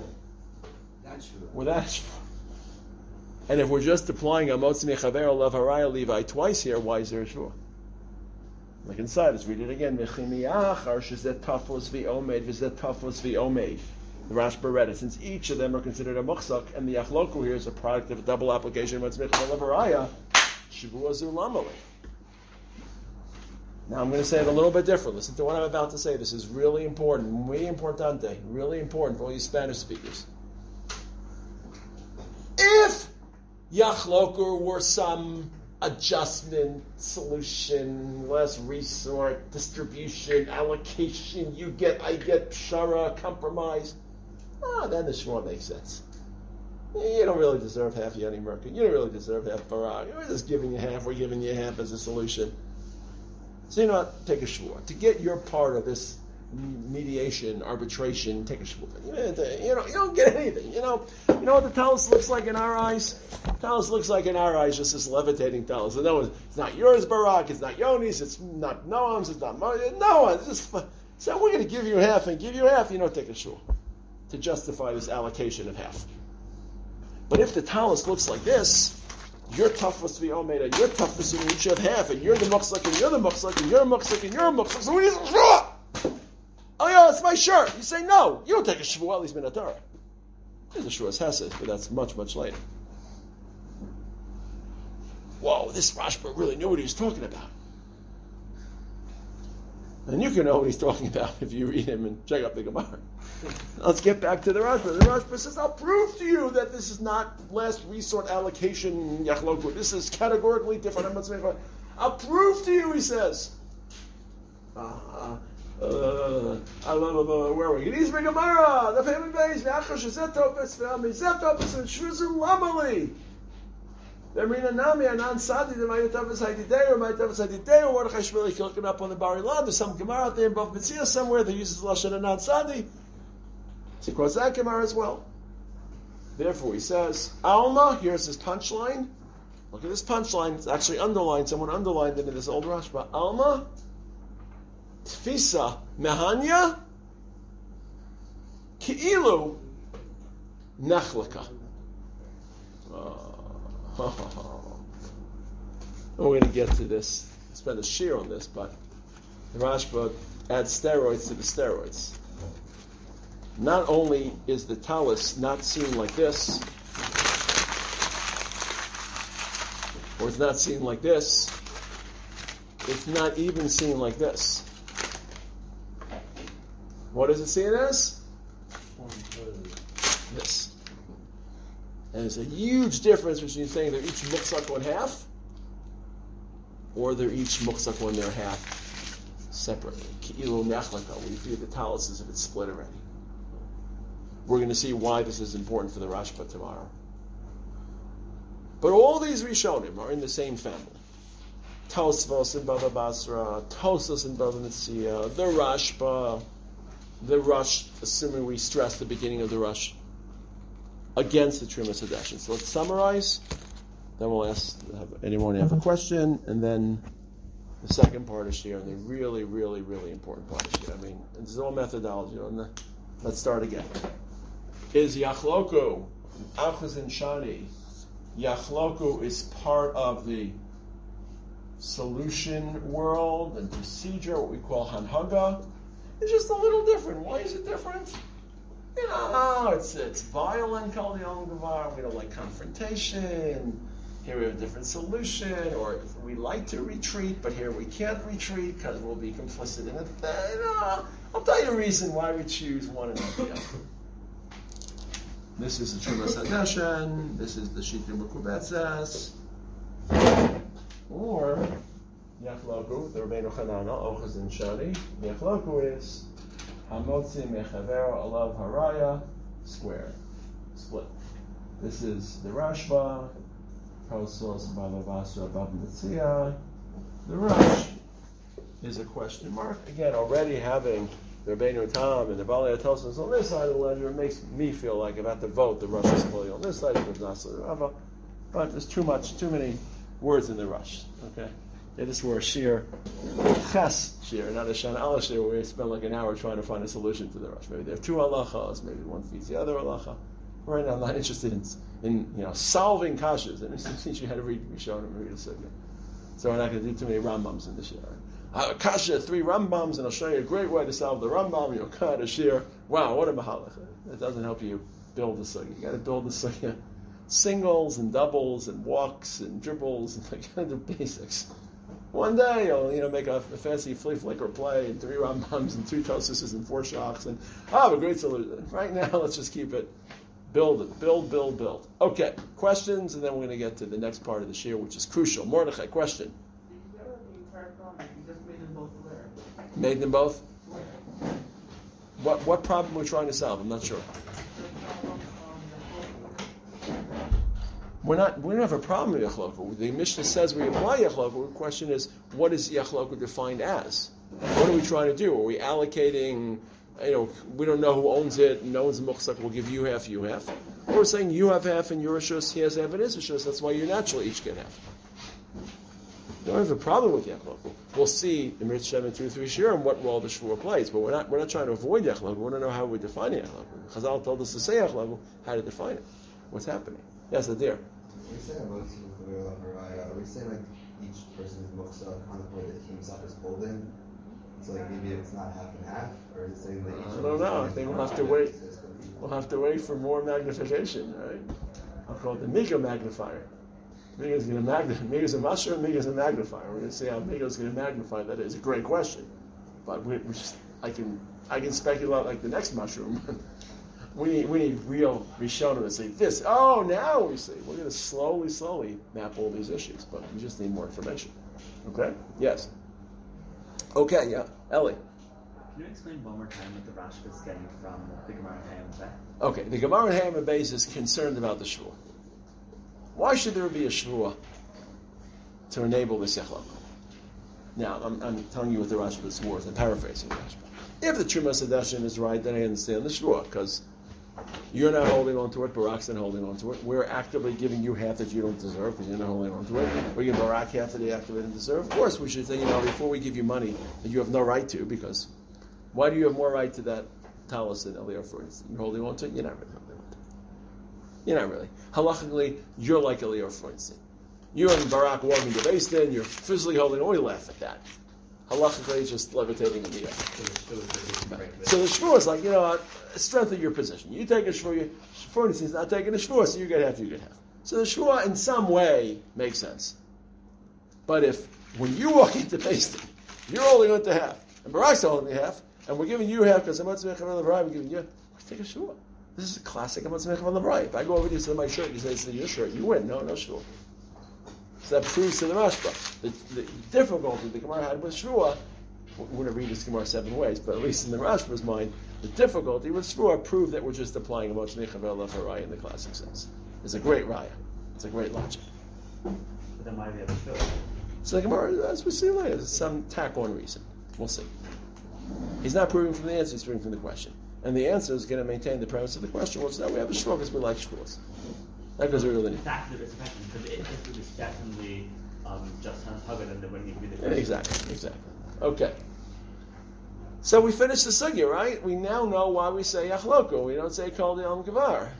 with that. And if we're just applying a Motzi Mechaber Lav Haraya Levi twice here, why is there a shvua? Like inside, let's read it again. The Rashba read it. Since each of them are considered a muchzak, and the achloku here is a product of a double application of Motzi Mechaber Lav Haraya, shvua zu lamali. Now I'm going to say it a little bit different. Listen to what I'm about to say. This is really important, muy importante, really important for all you Spanish speakers. If Yachlokur were some adjustment, solution, last resort, distribution, allocation, you get, I get, pshara, compromise, then the shvua makes sense. You don't really deserve half Yoni Merkin. You don't really deserve half Barak. We're just giving you half. We're giving you half as a solution. So you know what? Take a shvua. To get your part of this mediation, arbitration, take a shvua. You don't get anything. You know what the talus looks like in our eyes? The talus looks like in our eyes just this levitating talus. So no, it's not yours, Barak. It's not Yoni's. It's not Noam's. It's not no one. So we're going to give you half and give you half. Take a shvua to justify this allocation of half. But if the talus looks like this, you're toughest v'omed, and you're toughest and you each have half, and you're the muchzak, and you're the muchzak, and you're a muchzak, and you're a muchzak, so we need a shvua! Oh yeah, it's my shirt. You say no. You don't take a shvua, at least minatara. There's a shvuas hesed, but that's much, much later. Whoa, this Rashba really knew what he was talking about. And you can know what he's talking about if you read him and check up the Gemara. Let's get back to the Rashba. The Rashba says, I'll prove to you that this is not last resort allocation yachloku. This is categorically different. I'll prove to you, he says. Where are we? It is Gemara. The family base. Zetopis and Shruzu Lamali. Vermina Nami Anan Sadi, the Mayatavas Hadideo, Mayatavas Hadideo, Mordechai Shmili looking up on the Barilan. There's some Gemara out there in Bava Metzia somewhere that uses Lashon Anan Sadi. So he quotes that Gemara as well. Therefore, he says, Alma, here's his punchline. Look at this punchline. It's actually underlined. Someone underlined it in this old Rashba. Alma, Tfisa, Mehanya, Ki'ilu, Nechlaka. We're going to get to this, spend a shear on this, but the Rashba adds steroids to the steroids. Not only is the talus not seen like this, or it's not seen like this, it's not even seen like this. What is it seen as? This. And there's a huge difference between saying they're each muchzak on half, or they're each muchzak on their half separately. Ki'ilu nechlaka, we view the talus as if it's split already. We're going to see why this is important for the Rashba tomorrow. But all these Rishonim are in the same family. Tosfos and Bava Basra, Tosos and Bava Metzia, the Rashba, the Rush, assuming we stress the beginning of the Rush, against the Trumas Hadeshin. So let's summarize, then we'll ask anyone have a question, and then the second part of Shir, and the really, really, really important part of Shir. I mean, this is all methodology. Let's start again. Is Yachloku, Achaz and Shani, Yachloku is part of the solution world and procedure, what we call Hanhaga. It's just a little different. Why is it different? It's violent, Kol Yom Gavar. We don't like confrontation. Here we have a different solution, or we like to retreat, but here we can't retreat because we'll be complicit in it. I'll tell you a reason why we choose one and not the other. This is the Trumas Hadeshen. This is the Shita Mekubetzes. Or Yachloku, the Rabbeinu Chanana, Ochaz and Shani. Yachloku is Hamotzi Mechaver Alav Haraya, square, split. This is the Rashba, Kausos Balavasra Bab Metzia. The Rash is a question mark. Again, already having the Rabbeinu Tam and the Balei Atosos on this side of the ledger makes me feel like I'm about to vote the Rosh is clearly on this side, it was not so the Rava. But there's too many words in the Rush. Okay? Yeah, this were a Shir, Ches Shir, not a Shan Ala Shir, where we spend like an hour trying to find a solution to the Rush. Maybe there are two halachas, maybe one feeds the other halacha. Right now, I'm not interested in solving kashas. And since you had to read Rishon and read a Sugya. So we're not going to do too many Rambams in this year. Kasha, 3 Rambams, and I'll show you a great way to solve the Rambam. You'll cut a Shir. Wow, what a mahalach. That doesn't help you build the Sugya. You got to build the Sugya. Singles and doubles and walks and dribbles and like kind of basics. One day you'll make a fancy flea flicker play and 3 Rambams and 2 Tosuses and 4 shachs and a great solution. Right now, let's just keep it. Build it. Build. Okay, questions, and then we're going to get to the next part of the shir, which is crucial. Mordechai, question. Made them both? What problem are we trying to solve? I'm not sure. We don't have a problem with Yachloku. The Mishnah says we apply Yachloku. The question is, what is Yachloku defined as? What are we trying to do? Are we allocating, we don't know who owns it, no one's a muchsak, we'll give you half, you half. Or we're saying you have half and your Rishus, he has half and his Rishus, that's why you naturally each get half. We don't have a problem with Yachloku. We'll see in Mirz Shem and 2-3 Shir what role the Shvua plays, but we're not trying to avoid Yachloku, we want to know how we define Yachloku. Chazal told us to say Yachloku, how to define it. What's happening? Yes, Adir. When we say are we saying like each person is muhsa on the point that he himself is holding? So like maybe it's not half and half, or is it saying that each I don't know. I think we'll have to wait. We'll have to wait for more magnification, right? I'll call it the Miga magnifier. Miga's going to magnify. Miga's a mushroom, Miga's a magnifier. We're going to see how Miga's going to magnify that. It's a great question, but I can speculate like the next mushroom. We need real Rishonim to say this. Oh, now we see. We're going to slowly map all these issues, but we just need more information. Okay? Yes. Okay, yeah. Ellie. Can you explain one more time what the Rashba is getting from the Gemara in Hayam? Okay, the Gemara in Hayam Beis is concerned about the Shvuah. Why should there be a Shvuah to enable the Yachloku? Now, I'm telling you what the Rashba is worth. I'm paraphrasing the Rashba. If the Trumas Hadeshen is right, then I understand the Shvuah, because you're not holding on to it, Barak's not holding on to it. We're actively giving you half that you don't deserve because you're not holding on to it. We're giving Barak half that he actively didn't deserve. Of course, we should say, before we give you money that you have no right to, because why do you have more right to that talis than Eliyahu, for instance? You're holding on to it? You're not really holding on to it. You're not really. Halachically, you're like Eliyahu, for instance. You and Barak walking to Beis Din, you're physically holding on, we laugh at that. Halachically, it's just levitating in the air. So the shvuah is like, strengthen your position. You take a shvuah, for instance, not taking a shvuah, so you get half, you get half. So the shvuah in some way makes sense. But if, when you walk into Beis Din, you're holding on to half, and Barak's holding half, and we're giving you half because we're giving you, take a shvuah. This is a classic If I go over to you, say my shirt, you say it's your shirt, you win. No shvuah. So that proves to the Rashba. The difficulty the Gemara had with Shvuah, we're going to read this Gemara 7 ways, but at least in the Rashba's mind, the difficulty with Shvuah proved that we're just applying a Motzei Chavel of Haraya in the classic sense. It's a great Raya. It's a great logic. But then why do we have a Shvuah? So the Gemara, as we see later, there's some tack-on reason. We'll see. He's not proving from the answer, he's proving from the question. And the answer is going to maintain the premise of the question, which is that we have a Shvuah because we like Shvuahs. That goes really. It's actually it's affecting because if it was definitely just Hanahaga, then there wouldn't even be the question. Exactly. Okay. So we finished the sugya, right? We now know why we say Yachloku. We don't say Kol Yom Gavar.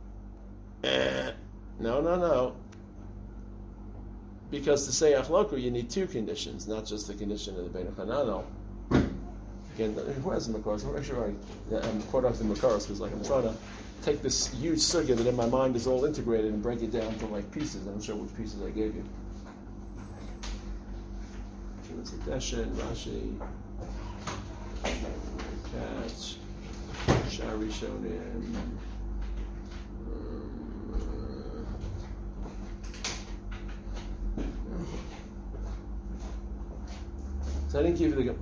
No. Because to say Yachloku, you need two conditions, not just the condition of the Bein Chanano. Again, who has the Makaros? Make sure I'm quote off the Makaros because I'm trying to take this huge sugya that in my mind is all integrated and break it down to pieces. I'm not sure which pieces I gave you. Deshin, Rashi, Catch, Shari Shonim. So I didn't give you the.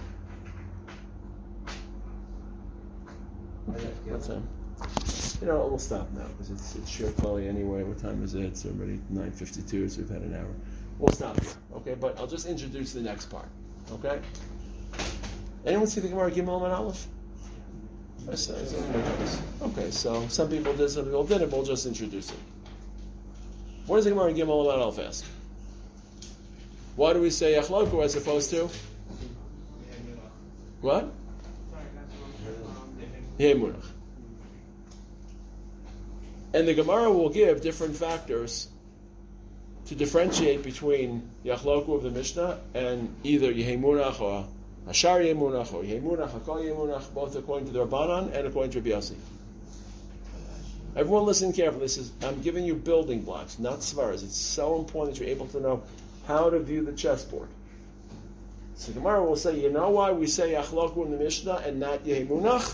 That's him. We'll stop now because it's shir klali anyway. What time is it? It's already 9:52, so we've had an hour. We'll stop here, okay? But I'll just introduce the next part, okay? Anyone see the Gemara Gimel and Aleph? Okay, so some people did, some people didn't. We'll just introduce it. What does the Gemara Gimel and Aleph ask? Why do we say Yachloku as opposed to? What? Yemunach. And the Gemara will give different factors to differentiate between Yachloku of the Mishnah and either Yemunach or Hashar Yemunach or Yemunach, Hakol Yemunach, both according to the Rabbanan and according to Rabbi Yossi. Everyone listen carefully. I'm giving you building blocks, not svaras. It's so important that you're able to know how to view the chessboard. So Gemara will say, you know why we say Yachloku in the Mishnah and not Yemunach?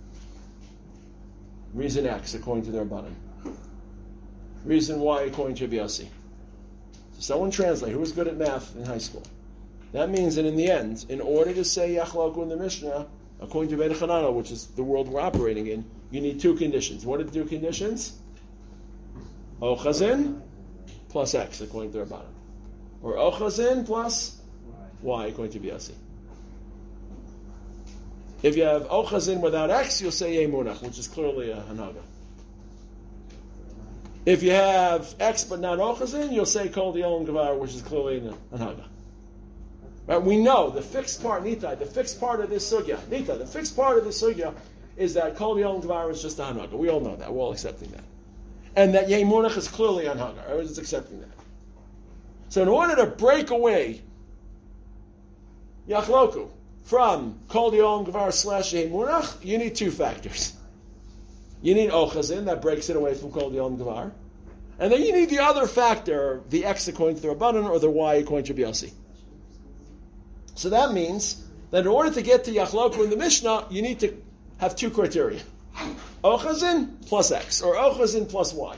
Reason X, according to the Rabbanan. Reason Y, according to Rabbi Yossi. So someone translate. Who was good at math in high school? That means that in the end, in order to say Yachloku in the Mishnah, according to Bein Chananel, which is the world we're operating in, you need two conditions. What are the two conditions? Ochazin plus X, according to the Rabbanan. Or Ochazin plus Y, according to Rabbi Yossi. If you have Ochazin without X, you'll say Yemunach, which is clearly a Hanaga. If you have X but not Ochazin, you'll say Kol Yom Gavar, which is clearly a Hanaga. Right? We know the fixed part, Nita, the fixed part of this sugya, is that Kol Yom Gavar is just a Hanaga. We all know that. We're all accepting that. And that Yemunach is clearly a Hanaga. Everyone's just accepting that. So in order to break away Yachloku from Kol Yom Gavar / Yemunach, you need two factors. You need Ochazin, that breaks it away from Kol Yom Gavar. And then you need the other factor, the X according to the Rabbanan or the Y according to Rabbi Yossi. So that means that in order to get to Yachloku in the Mishnah, you need to have two criteria. Ochazin plus X, or Ochazin plus Y.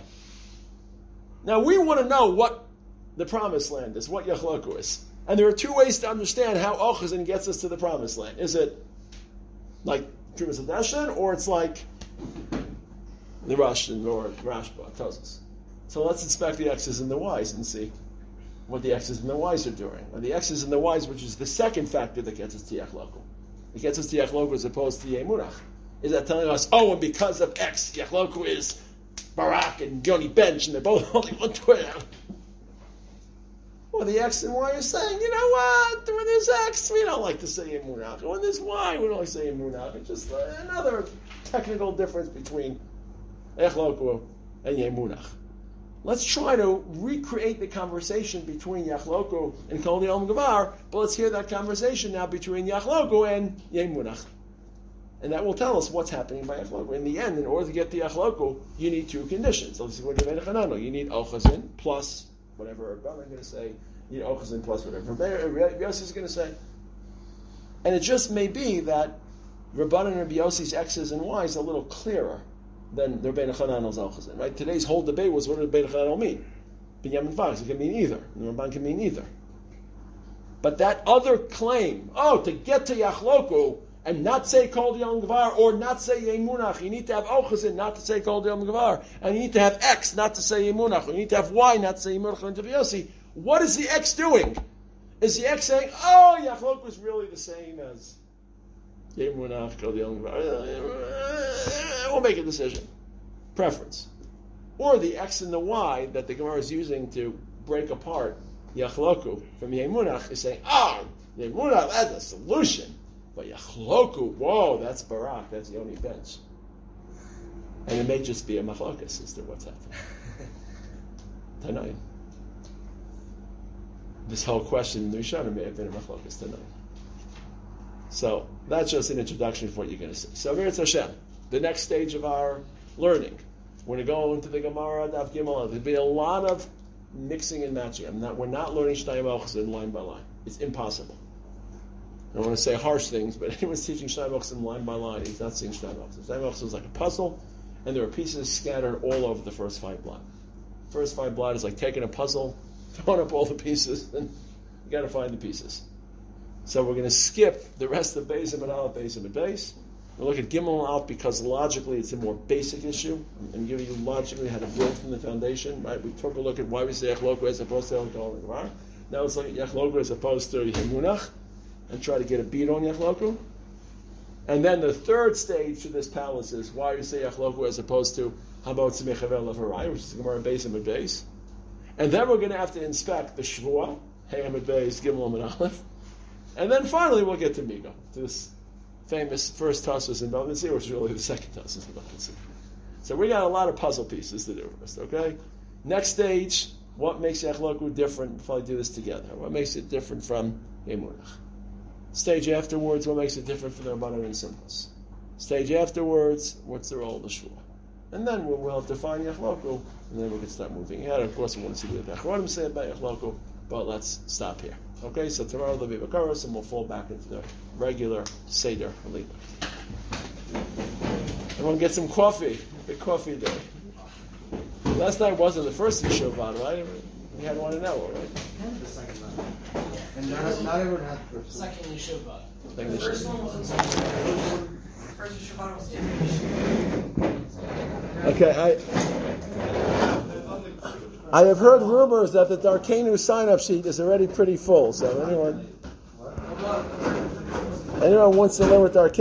Now we want to know what the promised land is, what Yachloku is. And there are two ways to understand how Ochazin gets us to the promised land. Is it like Trumas Hadeshin, or it's like the Russian or Rashba tells us? So let's inspect the X's and the Y's and see what the X's and the Y's are doing. And the X's and the Y's, which is the second factor that gets us to Yachloku. It gets us to Yachloku as opposed to Yemunach. Is that telling us, and because of X, Yachloku is Barak and Yoni Bench, and they're both only one Twitter? Well, the X and Y are saying, you know what? When there's X, we don't like to say Yemunach. When there's Y, we don't like to say Yemunach. It's just another technical difference between Yachloku and Yemunach. Let's try to recreate the conversation between Yachloku and Kol Yom Gavar, but let's hear that conversation now between Yachloku and Yemunach. And that will tell us what's happening by Yachloku. In the end, in order to get to Yachloku, you need two conditions. So this is going to be You need Ochazin plus whatever I'm going to say. You need Ochazin plus whatever Yossi is going to say. And it just may be that Rabbanan and Rabbi Yossi's X's and Y's are a little clearer than their Bein Chananel's Ochazin. Right? Today's whole debate was, what does Bein Chananel mean? Binyamin Fox, it can mean either. The Ramban can mean either. But that other claim, to get to Yachloku and not say Kol Yom Gavar or not say Yemunach, you need to have Ochazin not to say Kol Yom Gavar, and you need to have X not to say Yemunach, you need to have Y not to say Yemunach and Yossi. What is the X doing? Is the X saying, Yachloku is really the same as Yemunach, Kol Yom Gavar? We'll make a decision. Preference. or the X and the Y that the Gemara is using to break apart Yachloku from Yemunach is saying, Yemunach, that's a solution. But Yachloku, whoa, that's Barak, that's Yoni Bench. And it may just be a machlokas as to what's happening. Tanaim. This whole question in the Rishonim may have been a machlokas tonight. So that's just an introduction for what you're going to see. So Meretz Hashem, the next stage of our learning. We're going to go into the Gemara, Daf Gimel. There'll be a lot of mixing and matching. We're not learning Shnai Malchusim line by line. It's impossible. I don't want to say harsh things, but anyone's teaching Shnai Malchusim line by line, he's not seeing Shnai Malchusim. Shnai Malchusim is like a puzzle, and there are pieces scattered all over the first 5 blot. First 5 blot is like taking a puzzle, throwing up all the pieces, and you got to find the pieces. So we're going to skip the rest of Beis and Aleph, Beis and Beis. We'll look at Gimel and Aleph because logically it's a more basic issue. I'm giving you logically how to build from the foundation. Right? We took a look at why we say Yachloku as opposed to Yachloku. Now let's look at Yachloku as opposed to Yemunach and try to get a beat on Yachloku. And then the third stage to this palace is why we say Yachloku as opposed to Habot Semichavel Levarai, which is the Gemara Beis and Beis. And then we're going to have to inspect the Shvuah, Hayam Beis, Gimel and Aleph. And then finally we'll get to Migo, to this famous first Tosfos in Bava Metzia, which is really the second Tosfos in Bava Metzia. So we got a lot of puzzle pieces to do first, okay? Next stage, what makes Yachloku different? If I do this together, what makes it different from Yemunach? Stage afterwards, what makes it different from the Rabbanan and Simchos? Stage afterwards, what's the role of the Shvuah? And then we'll define Yachloku, and then we can start moving ahead. Of course, we want to see what the Achronim say about Yachloku, but let's stop here. Okay, so tomorrow there'll be Bakaros, and we'll fall back into the regular Seder Halila. Everyone get some coffee. Big coffee day. Last night wasn't the first Yeshuvah, right? We had one an hour, right? The second one. And not everyone had the first one. Second Yeshuvah. Second The first Yeshuvah. one was in second. First Yeshuvah was different. Okay, I have heard rumors that the Darkenu sign-up sheet is already pretty full. So anyone wants to learn what Darkenu